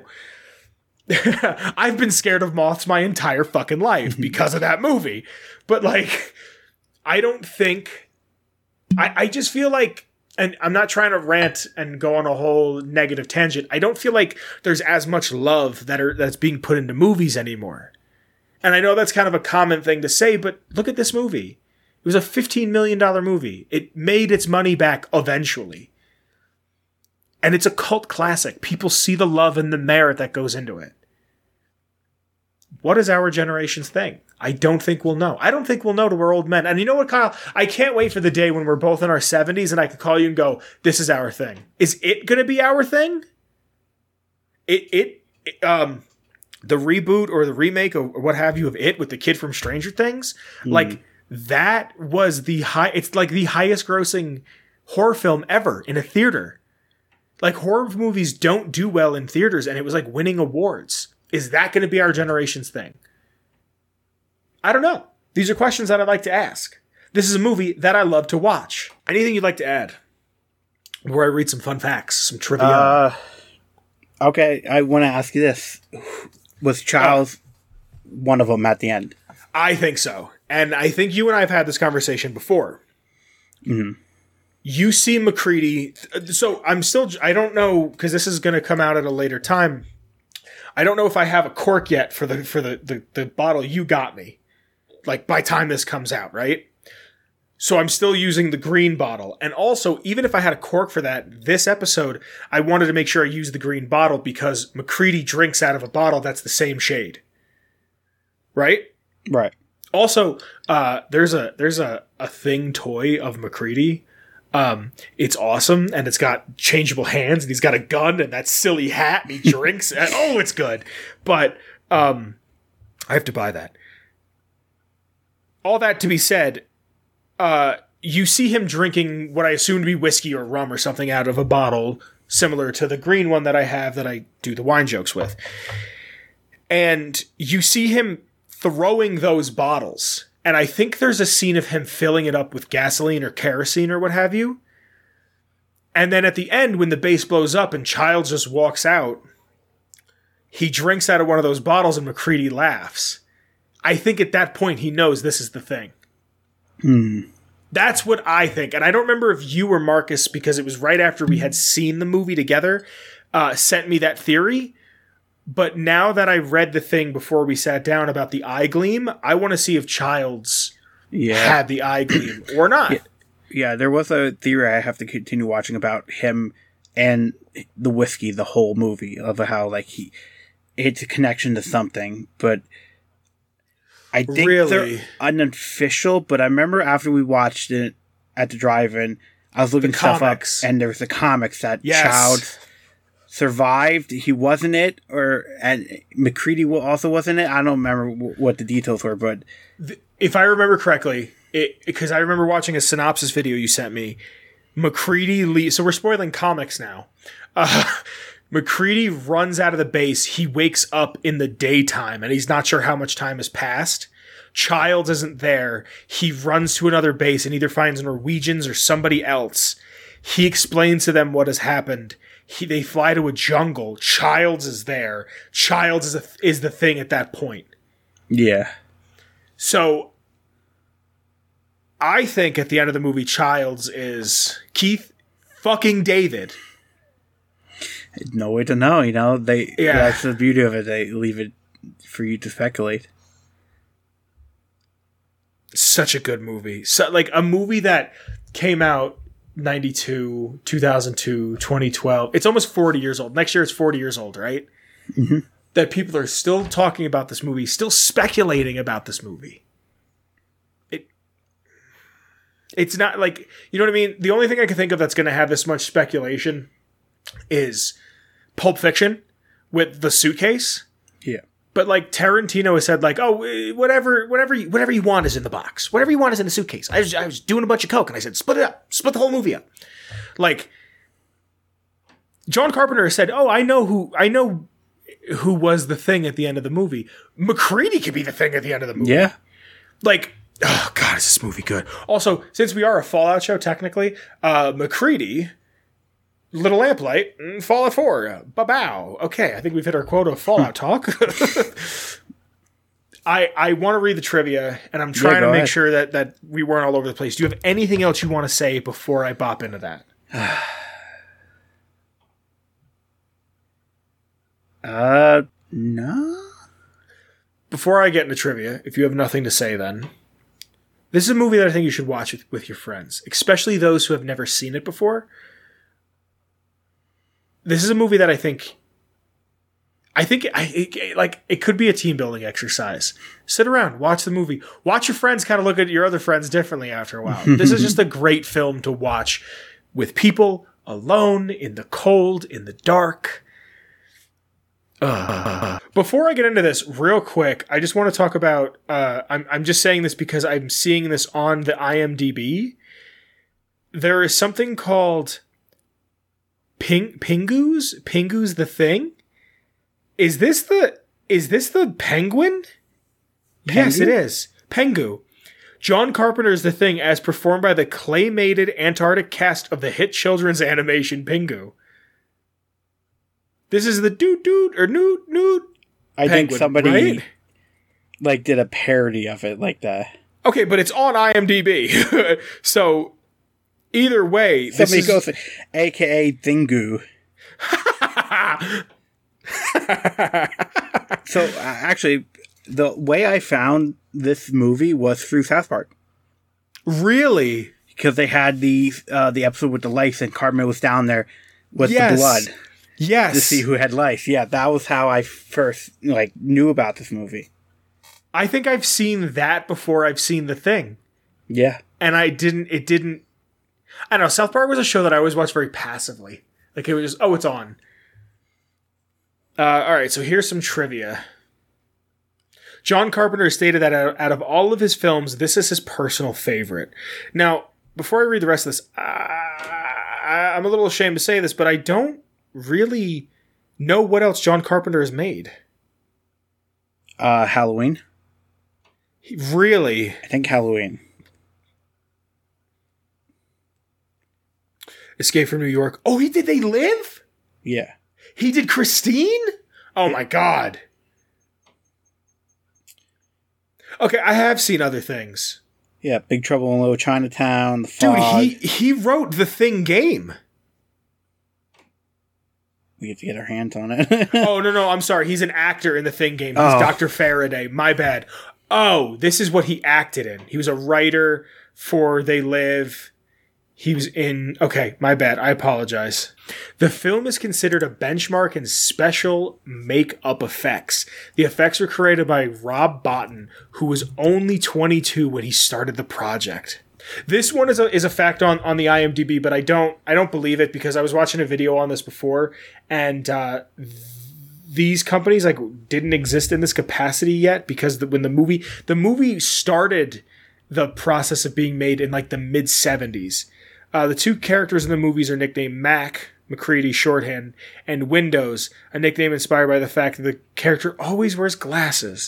I've been scared of moths my entire fucking life because of that movie. But, like, I don't think... I just feel like... And I'm not trying to rant and go on a whole negative tangent. I don't feel like there's as much love that's being put into movies anymore. And I know that's kind of a common thing to say, but look at this movie. It was a $15 million movie. It made its money back eventually. And it's a cult classic. People see the love and the merit that goes into it. What is our generation's thing? I don't think we'll know. I don't think we'll know till we're old men. And you know what, Kyle? I can't wait for the day when we're both in our 70s and I can call you and go, this is our thing. Is it going to be our thing? The reboot or the remake or what have you of It with the kid from Stranger Things, like that was it's like the highest grossing horror film ever in a theater. Like, horror movies don't do well in theaters, and it was like winning awards. Is that going to be our generation's thing? I don't know. These are questions that I'd like to ask. This is a movie that I love to watch. Anything you'd like to add? Where I read some fun facts, some trivia. Okay, I want to ask you this. Was Childs one of them at the end? I think so. And I think you and I have had this conversation before. Mm-hmm. You see MacReady. So I don't know, because this is going to come out at a later time. I don't know if I have a cork yet for the bottle you got me. Like, by time this comes out, right? So I'm still using the green bottle. And also, even if I had a cork for that, this episode, I wanted to make sure I used the green bottle because MacReady drinks out of a bottle that's the same shade. Right? Right. Also, there's a thing toy of MacReady. It's awesome, and it's got changeable hands, and he's got a gun and that silly hat, and he drinks. Oh, it's good. But I have to buy that. All that to be said, you see him drinking what I assume to be whiskey or rum or something out of a bottle similar to the green one that I have that I do the wine jokes with. And you see him throwing those bottles. And I think there's a scene of him filling it up with gasoline or kerosene or what have you. And then at the end, when the bass blows up and Childs just walks out, he drinks out of one of those bottles and MacReady laughs. I think at that point he knows this is the thing. That's what I think. And I don't remember if you or Marcus, because it was right after we had seen the movie together, sent me that theory. But now that I read the thing before we sat down about the eye gleam, I want to see if Childs had the eye gleam or not. Yeah, there was a theory I have to continue watching about him and the whiskey, the whole movie, of how like it's a connection to something. But I think they're unofficial. But I remember after we watched it at the drive-in, I was looking stuff up, and there was the comics that Childs survived. He wasn't it, and MacReady also wasn't it. I don't remember what the details were, but if I remember correctly, because I remember watching a synopsis video you sent me, MacReady leaves. So we're spoiling comics now. MacReady runs out of the base. He wakes up in the daytime, and he's not sure how much time has passed. Childs isn't there. He runs to another base and either finds Norwegians or somebody else. He explains to them what has happened. They fly to a jungle. Childs is there. Childs is the thing at that point. Yeah. So I think at the end of the movie, Childs is Keith fucking David. No way to know, that's the beauty of it. They leave it for you to speculate. Such a good movie. So, like, a movie that came out 92, 2002, 2012. It's almost 40 years old. Next year it's 40 years old, right? Mm-hmm. That people are still talking about this movie, still speculating about this movie. It's not like, you know what I mean? The only thing I can think of that's going to have this much speculation is Pulp Fiction with the suitcase. Yeah. But like Tarantino has said, like, oh, whatever you want is in the box. Whatever you want is in the suitcase. I was doing a bunch of coke and I said, split it up. Split the whole movie up. Like, John Carpenter has said, oh, I know who was the Thing at the end of the movie. MacReady could be the Thing at the end of the movie. Yeah. Like, oh God, is this movie good? Also, since we are a Fallout show, technically, MacReady, Little Lamplight, Fallout 4, ba-bow. Okay, I think we've hit our quota of Fallout talk. I want to read the trivia, and I'm trying to make sure that we weren't all over the place. Do you have anything else you want to say before I bop into that? No. Before I get into trivia, if you have nothing to say then, this is a movie that I think you should watch with your friends, especially those who have never seen it before. This is a movie that I think it could be a team building exercise. Sit around, watch the movie. Watch your friends kind of look at your other friends differently after a while. This is just a great film to watch with people, alone, in the cold, in the dark. Before I get into this, real quick, I just want to talk about. I'm just saying this because I'm seeing this on the IMDb. There is something called Pingu's. Pingu's the Thing. Is this the penguin? Yes, it is. Pengu. John Carpenter's The Thing as performed by the claymated Antarctic cast of the hit children's animation Pingu. This is the doot or noot. I think somebody did a parody of it like that. Okay, but it's on IMDb. So either way, somebody goes, AKA Thingu. So actually, the way I found this movie was through South Park. Really? Because they had the episode with the lice, and Cartman was down there with the blood. Yes. To see who had lice. Yeah, that was how I first knew about this movie. I think I've seen that before I've seen The Thing. Yeah. And I don't know, South Park was a show that I always watched very passively. Like, it was just, it's on. Alright, so here's some trivia. John Carpenter stated that out of all of his films, this is his personal favorite. Now, before I read the rest of this, I'm a little ashamed to say this, but I don't really know what else John Carpenter has made. Halloween. Really? I think Halloween. Escape from New York. Oh, he did They Live? Yeah. He did Christine? Oh my God. Okay, I have seen other things. Yeah, Big Trouble in Little Chinatown, The Fog. Dude, he wrote The Thing game. We get to get our hands on it. Oh, no, I'm sorry. He's an actor in The Thing game. He's Dr. Faraday. My bad. Oh, this is what he acted in. He was a writer for They Live. He was in... Okay, my bad. I apologize. The film is considered a benchmark in special make-up effects. The effects were created by Rob Bottin, who was only 22 when he started the project. This one is a fact on the IMDb, but I don't believe it because I was watching a video on this before, and these companies didn't exist in this capacity yet because when the movie started the process of being made in the mid 70s. The two characters in the movies are nicknamed Mac, MacReady shorthand, and Windows, a nickname inspired by the fact that the character always wears glasses.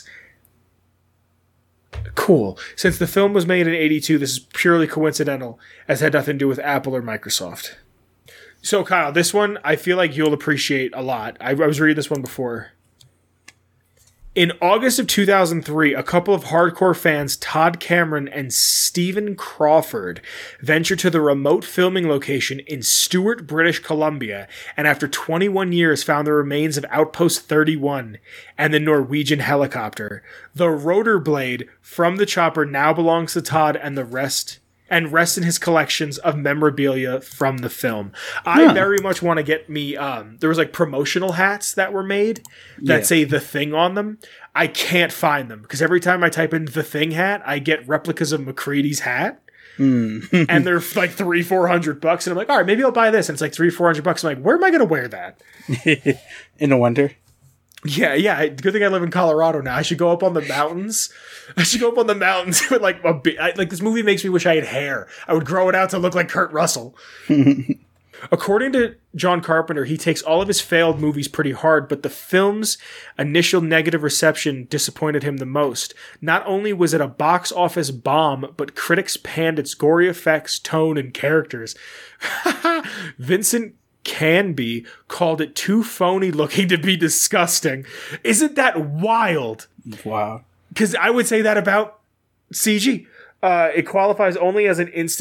Cool. Since the film was made in 82, this is purely coincidental, as it had nothing to do with Apple or Microsoft. So, Kyle, this one I feel like you'll appreciate a lot. I was reading this one before. In August of 2003, a couple of hardcore fans, Todd Cameron and Stephen Crawford, ventured to the remote filming location in Stewart, British Columbia, and after 21 years found the remains of Outpost 31 and the Norwegian helicopter. The rotor blade from the chopper now belongs to Todd and rests in his collections of memorabilia from the film. I very much want to get me, there was promotional hats that were made that say The Thing on them. I can't find them because every time I type in The Thing hat, I get replicas of MacReady's hat. And they're $300-$400 and I'm like, all right, maybe I'll buy this. And it's $300-$400. I'm like, where am I going to wear that? In the winter? Yeah. Good thing I live in Colorado now. I should go up on the mountains. with this movie makes me wish I had hair. I would grow it out to look like Kurt Russell. According to John Carpenter, he takes all of his failed movies pretty hard, but the film's initial negative reception disappointed him the most. Not only was it a box office bomb, but critics panned its gory effects, tone, and characters. Vincent Canby called it too phony looking to be disgusting. Isn't that wild? Wow. Because I would say that about CG. It qualifies only as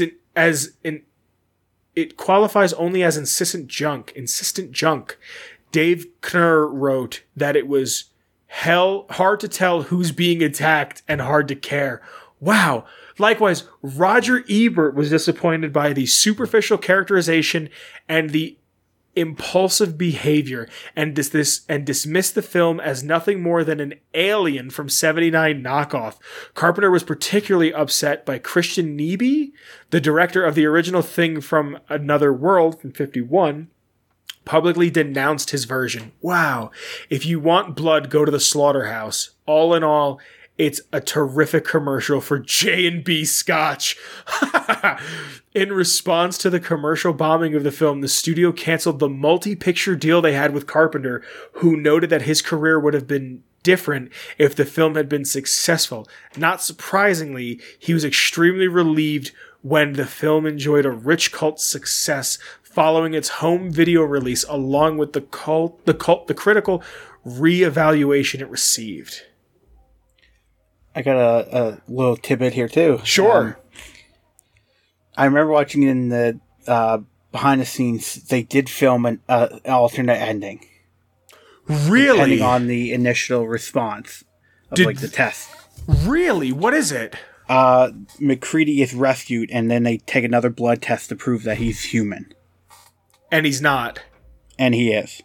insistent junk. Dave Knurr wrote that it was hard to tell who's being attacked and hard to care. Wow. Likewise, Roger Ebert was disappointed by the superficial characterization and the impulsive behavior and dismissed the film as nothing more than an Alien from '79 knockoff. Carpenter was particularly upset by Christian Nyby, the director of the original Thing from Another World from '51, publicly denounced his version. Wow. If you want blood, go to the slaughterhouse. All in all, it's a terrific commercial for J&B Scotch. In response to the commercial bombing of the film, the studio canceled the multi-picture deal they had with Carpenter, who noted that his career would have been different if the film had been successful. Not surprisingly, he was extremely relieved when the film enjoyed a rich cult success following its home video release, along with the critical re-evaluation it received. I got a little tidbit here too. Sure. I remember watching in the behind the scenes, they did film an alternate ending. Really? Depending on the initial response of the test. Really? What is it? MacReady is rescued, and then they take another blood test to prove that he's human. And he's not. And he is.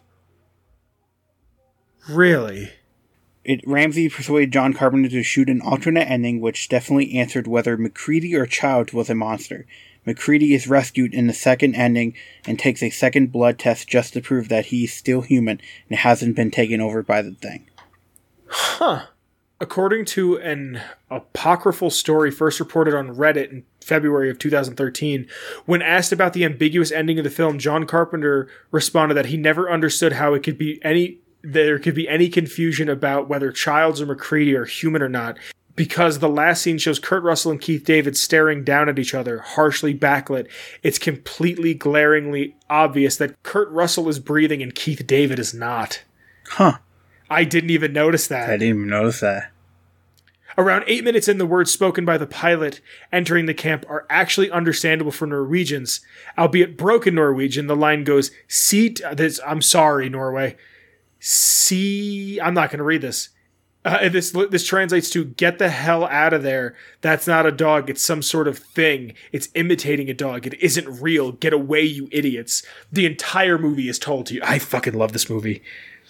Really? Ramsey persuaded John Carpenter to shoot an alternate ending, which definitely answered whether MacReady or Childs was a monster. MacReady is rescued in the second ending and takes a second blood test just to prove that he's still human and hasn't been taken over by the thing. Huh. According to an apocryphal story first reported on Reddit in February of 2013, when asked about the ambiguous ending of the film, John Carpenter responded that he never understood how there could be any confusion about whether Childs or MacReady are human or not, because the last scene shows Kurt Russell and Keith David staring down at each other, harshly backlit. It's completely glaringly obvious that Kurt Russell is breathing and Keith David is not. Huh. I didn't even notice that. I didn't even notice that. Around 8 minutes in, the words spoken by the pilot entering the camp are actually understandable for Norwegians. Albeit broken Norwegian, the line goes, I'm sorry, Norway. I'm not going to read this. This translates to, get the hell out of there. That's not a dog. It's some sort of thing. It's imitating a dog. It isn't real. Get away, you idiots. The entire movie is told to you. I fucking love this movie.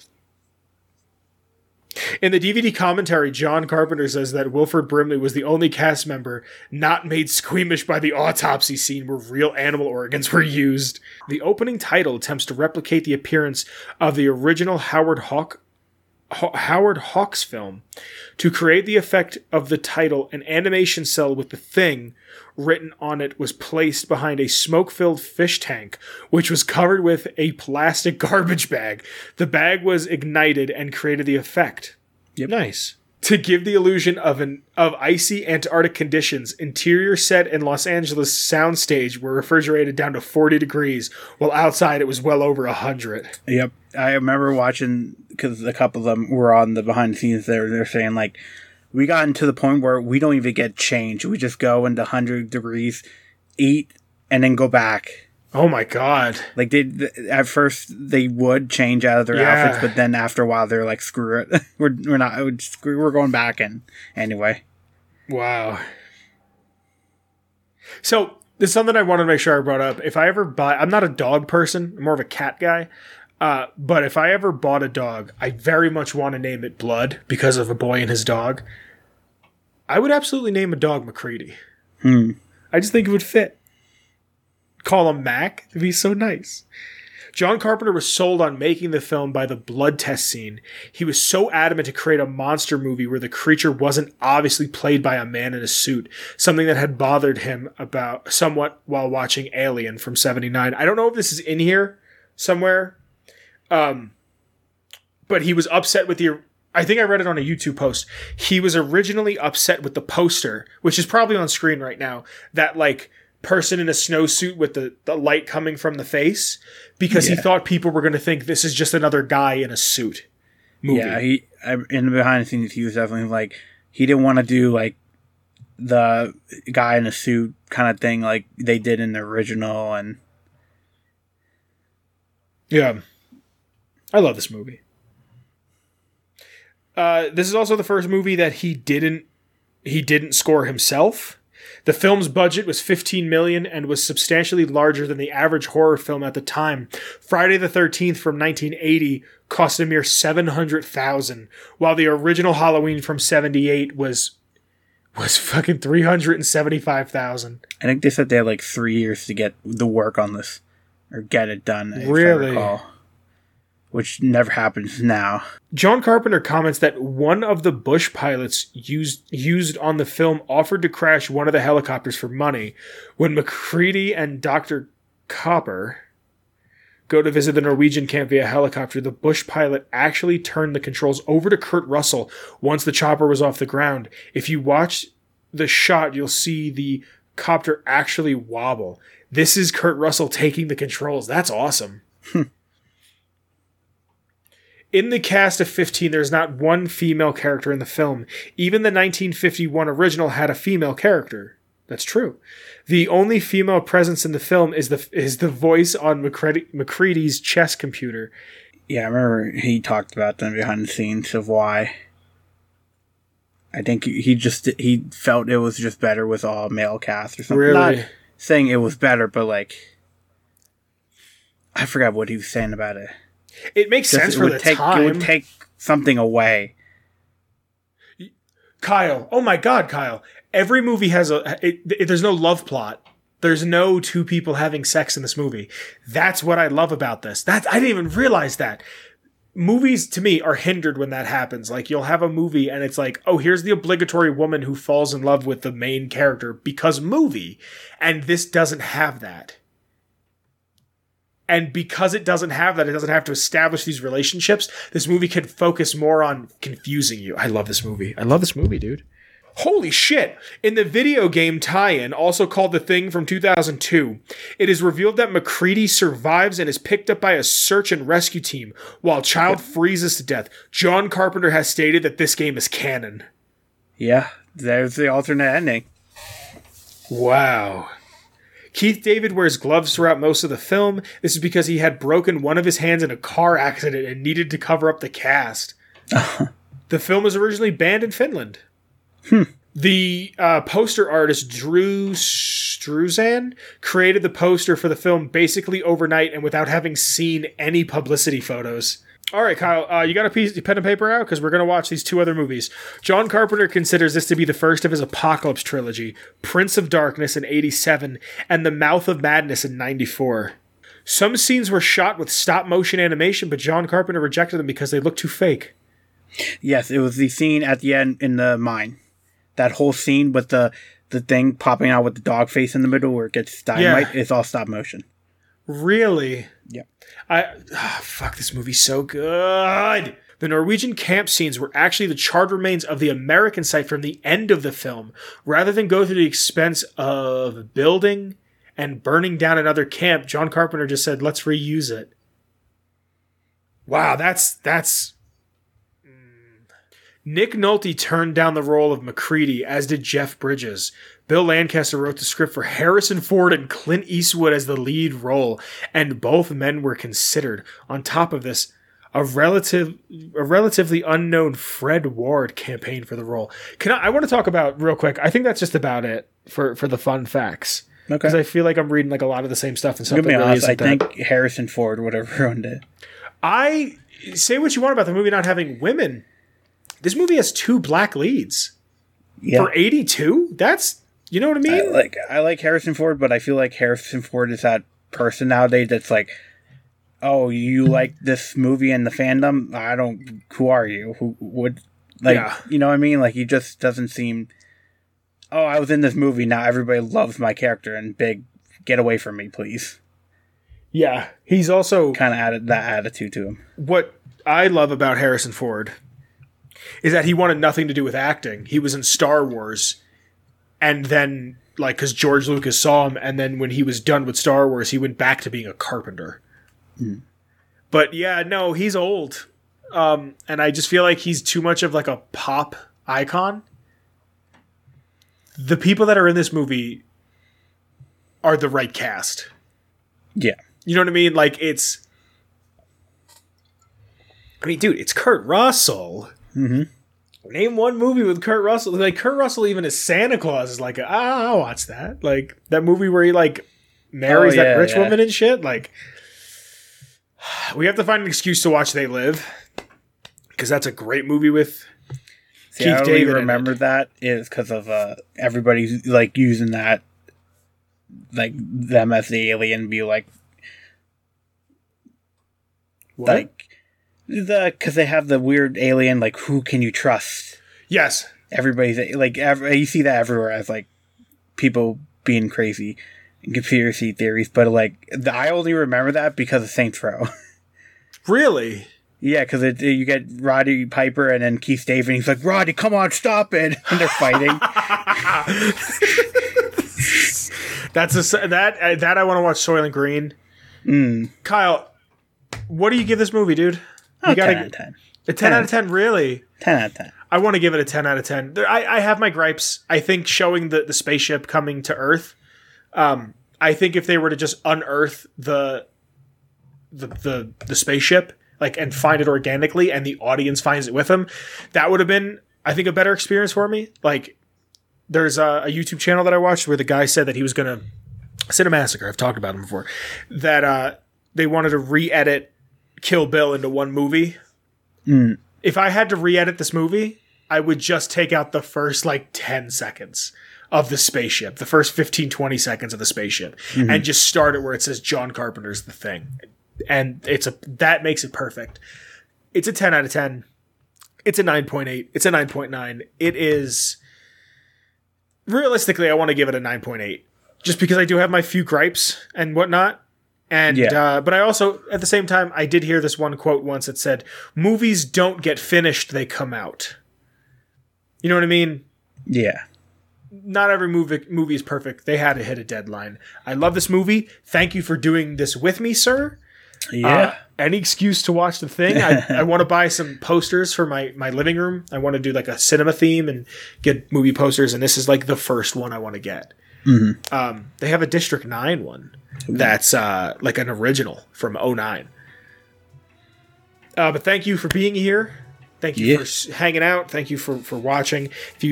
In the DVD commentary, John Carpenter says that Wilford Brimley was the only cast member not made squeamish by the autopsy scene where real animal organs were used. The opening title attempts to replicate the appearance of the original Howard Hawks film. To create the effect of the title, an animation cell with The Thing written on it was placed behind a smoke-filled fish tank, which was covered with a plastic garbage bag. The bag was ignited and created the effect. Yep. Nice. To give the illusion of icy Antarctic conditions, interior set and Los Angeles soundstage were refrigerated down to 40 degrees, while outside it was well over 100. Yep. I remember watching, because a couple of them were on the behind the scenes there, they're saying, like, we gotten to the point where we don't even get changed. We just go into 100 degrees, eat, and then go back. Oh my God. Like, at first, they would change out of their outfits, but then after a while, they're like, screw it. We're going back in anyway. Wow. So, there's something I wanted to make sure I brought up. If I ever I'm not a dog person, I'm more of a cat guy. But if I ever bought a dog, I very much want to name it Blood because of a boy and his dog. I would absolutely name a dog MacReady. I just think it would fit. Call him Mac. It'd be so nice. John Carpenter was sold on making the film by the blood test scene. He was so adamant to create a monster movie where the creature wasn't obviously played by a man in a suit, something that had bothered him about somewhat while watching Alien from '79. I don't know if this is in here somewhere, but he was upset with I think I read it on a YouTube post. He was originally upset with the poster, which is probably on screen right now, that like person in a snowsuit with the light coming from the face, because he thought people were going to think this is just another guy in a suit movie. Yeah, in the behind the scenes, he was definitely like, he didn't want to do like the guy in a suit kind of thing like they did in the original. And yeah, I love this movie. This is also the first movie that he didn't score himself. The film's budget was $15 million and was substantially larger than the average horror film at the time. Friday the 13th from 1980 cost a mere $700,000, while the original Halloween from '78 was fucking $375,000. I think they said they had like 3 years to get the work on this or get it done. Really? If I recall. Which never happens now. John Carpenter comments that one of the Bush pilots used on the film offered to crash one of the helicopters for money. When MacReady and Dr. Copper go to visit the Norwegian camp via helicopter, the Bush pilot actually turned the controls over to Kurt Russell once the chopper was off the ground. If you watch the shot, you'll see the copter actually wobble. This is Kurt Russell taking the controls. That's awesome. In the cast of 15, there's not one female character in the film. Even the 1951 original had a female character. That's true. The only female presence in the film is the voice on MacReady's chess computer. Yeah, I remember he talked about them behind the scenes of why. I think he felt it was just better with all male cast or something. Really? Not saying it was better, but like, I forgot what he was saying about it. It makes sense for the time. It would take something away. Kyle. Oh my God, Kyle. Every movie has there's no love plot. There's no two people having sex in this movie. That's what I love about this. I didn't even realize that. Movies, to me, are hindered when that happens. Like, you'll have a movie and it's like, oh, here's the obligatory woman who falls in love with the main character because movie. And this doesn't have that. And because it doesn't have that, it doesn't have to establish these relationships, this movie can focus more on confusing you. I love this movie. I love this movie, dude. Holy shit. In the video game tie-in, also called The Thing from 2002, it is revealed that MacReady survives and is picked up by a search and rescue team while Child freezes to death. John Carpenter has stated that this game is canon. Yeah, there's the alternate ending. Wow. Keith David wears gloves throughout most of the film. This is because he had broken one of his hands in a car accident and needed to cover up the cast. The film was originally banned in Finland. The poster artist Drew Struzan created the poster for the film basically overnight and without having seen any publicity photos. All right, Kyle, you got a pen and paper out? Because we're going to watch these two other movies. John Carpenter considers this to be the first of his Apocalypse trilogy, Prince of Darkness in '87, and The Mouth of Madness in '94. Some scenes were shot with stop-motion animation, but John Carpenter rejected them because they looked too fake. Yes, it was the scene at the end in the mine. That whole scene with the thing popping out with the dog face in the middle where it gets dynamite, it's all stop-motion. Really? Yep. Fuck, this movie's so good. The Norwegian camp scenes were actually the charred remains of the American site from the end of the film. Rather than go through the expense of building and burning down another camp, John Carpenter just said, let's reuse it. Wow, that's... Nick Nolte turned down the role of MacReady, as did Jeff Bridges. Bill Lancaster wrote the script for Harrison Ford and Clint Eastwood as the lead role, and both men were considered. On top of this, a relatively unknown Fred Ward campaigned for the role. I want to talk about, real quick, I think that's just about it for the fun facts. Okay. Because I feel like I'm reading like a lot of the same stuff and stuff. To be honest, I think Harrison Ford would have ruined it. I say what you want about the movie not having women. This movie has 2 black leads. Yeah. For 82? That's, you know what I mean? I like Harrison Ford, but I feel like Harrison Ford is that person nowadays that's like, oh, you like this movie and the fandom? Who are you? Who would, like, you know what I mean? Like, he just doesn't seem, oh, I was in this movie, now everybody loves my character, and big, get away from me, please. Yeah, he's also... kind of added that attitude to him. What I love about Harrison Ford is that he wanted nothing to do with acting. He was in Star Wars, and then, like, because George Lucas saw him, and then when he was done with Star Wars, he went back to being a carpenter. Mm. But yeah, no, he's old. And I just feel like he's too much of, like, a pop icon. The people that are in this movie are the right cast. Yeah. You know what I mean? Like, it's... I mean, dude, it's Kurt Russell. Mm-hmm. Name one movie with Kurt Russell. Like, Kurt Russell, even as Santa Claus, is like, I'll watch that. Like, that movie where he, like, marries that rich woman and shit. Like, we have to find an excuse to watch They Live. Because that's a great movie with Keith David. I don't even remember that is because of everybody, like, using that, like, them as the alien, be like, what? Like, because they have the weird alien, like, who can you trust? Yes. Everybody's, like, you see that everywhere as, like, people being crazy and conspiracy theories, but, like, I only remember that because of Saints Row. Really? Yeah, because you get Roddy Piper and then Keith David, and he's like, Roddy, come on, stop it! And they're fighting. That I want to watch Soylent Green. Mm. Kyle, what do you give this movie, dude? You 10 out of 10. A 10 out of 10, really? 10 out of 10. I want to give it a 10 out of 10. I have my gripes. I think showing the spaceship coming to Earth, I think if they were to just unearth the spaceship, like, and find it organically, and the audience finds it with them, that would have been, I think, a better experience for me. Like, there's a YouTube channel that I watched where the guy said that he was going to... Cinemassacre, I've talked about him before. That they wanted to re-edit Kill Bill into one movie. Mm. If I had to re-edit this movie, I would just take out the first, like, 10 seconds of the spaceship, the first 15, 20 seconds of the spaceship, and just start it where it says John Carpenter's The Thing. And that makes it perfect. It's a 10 out of 10. It's a 9.8. It's a 9.9. It is... Realistically, I want to give it a 9.8. Just because I do have my few gripes and whatnot. And but I also, at the same time, I did hear this one quote once that said, movies don't get finished, they come out. You know what I mean? Yeah. Not every movie is perfect. They had to hit a deadline. I love this movie. Thank you for doing this with me, sir. Yeah. Any excuse to watch The Thing. I want to buy some posters for my living room. I want to do like a cinema theme and get movie posters. And this is like the first one I want to get. Mm-hmm. They have a District 9 one. That's like an original from 2009. But thank you for being here. Thank you for hanging out. Thank you for watching.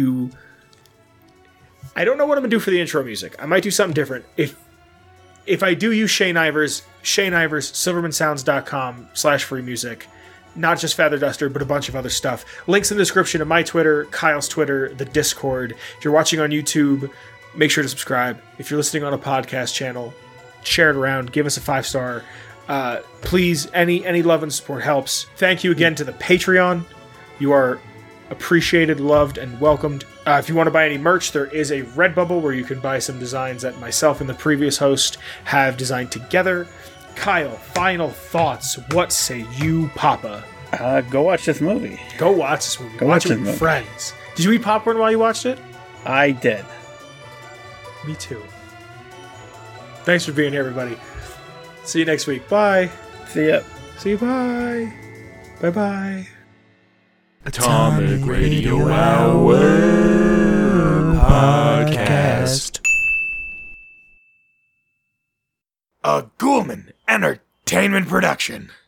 I don't know what I'm going to do for the intro music. I might do something different. If I do use Shane Ivers, silvermansounds.com/free music. Not just Feather Duster, but a bunch of other stuff. Links in the description of my Twitter, Kyle's Twitter, the Discord. If you're watching on YouTube, make sure to subscribe. If you're listening on a podcast channel, share it around. Give us a 5-star. Please, any love and support helps. Thank you again to the Patreon. You are appreciated, loved, and welcomed. If you want to buy any merch, there is a Redbubble where you can buy some designs that myself and the previous host have designed together. Kyle, final thoughts. What say you, Papa? Go watch this movie. Go watch this movie. Watch it with your friends. Did you eat popcorn while you watched it? I did. Me too. Thanks for being here, everybody. See you next week. Bye. See ya. See you. Bye. Bye-bye. Atomic Radio Hour Podcast. A Ghoulman Entertainment production.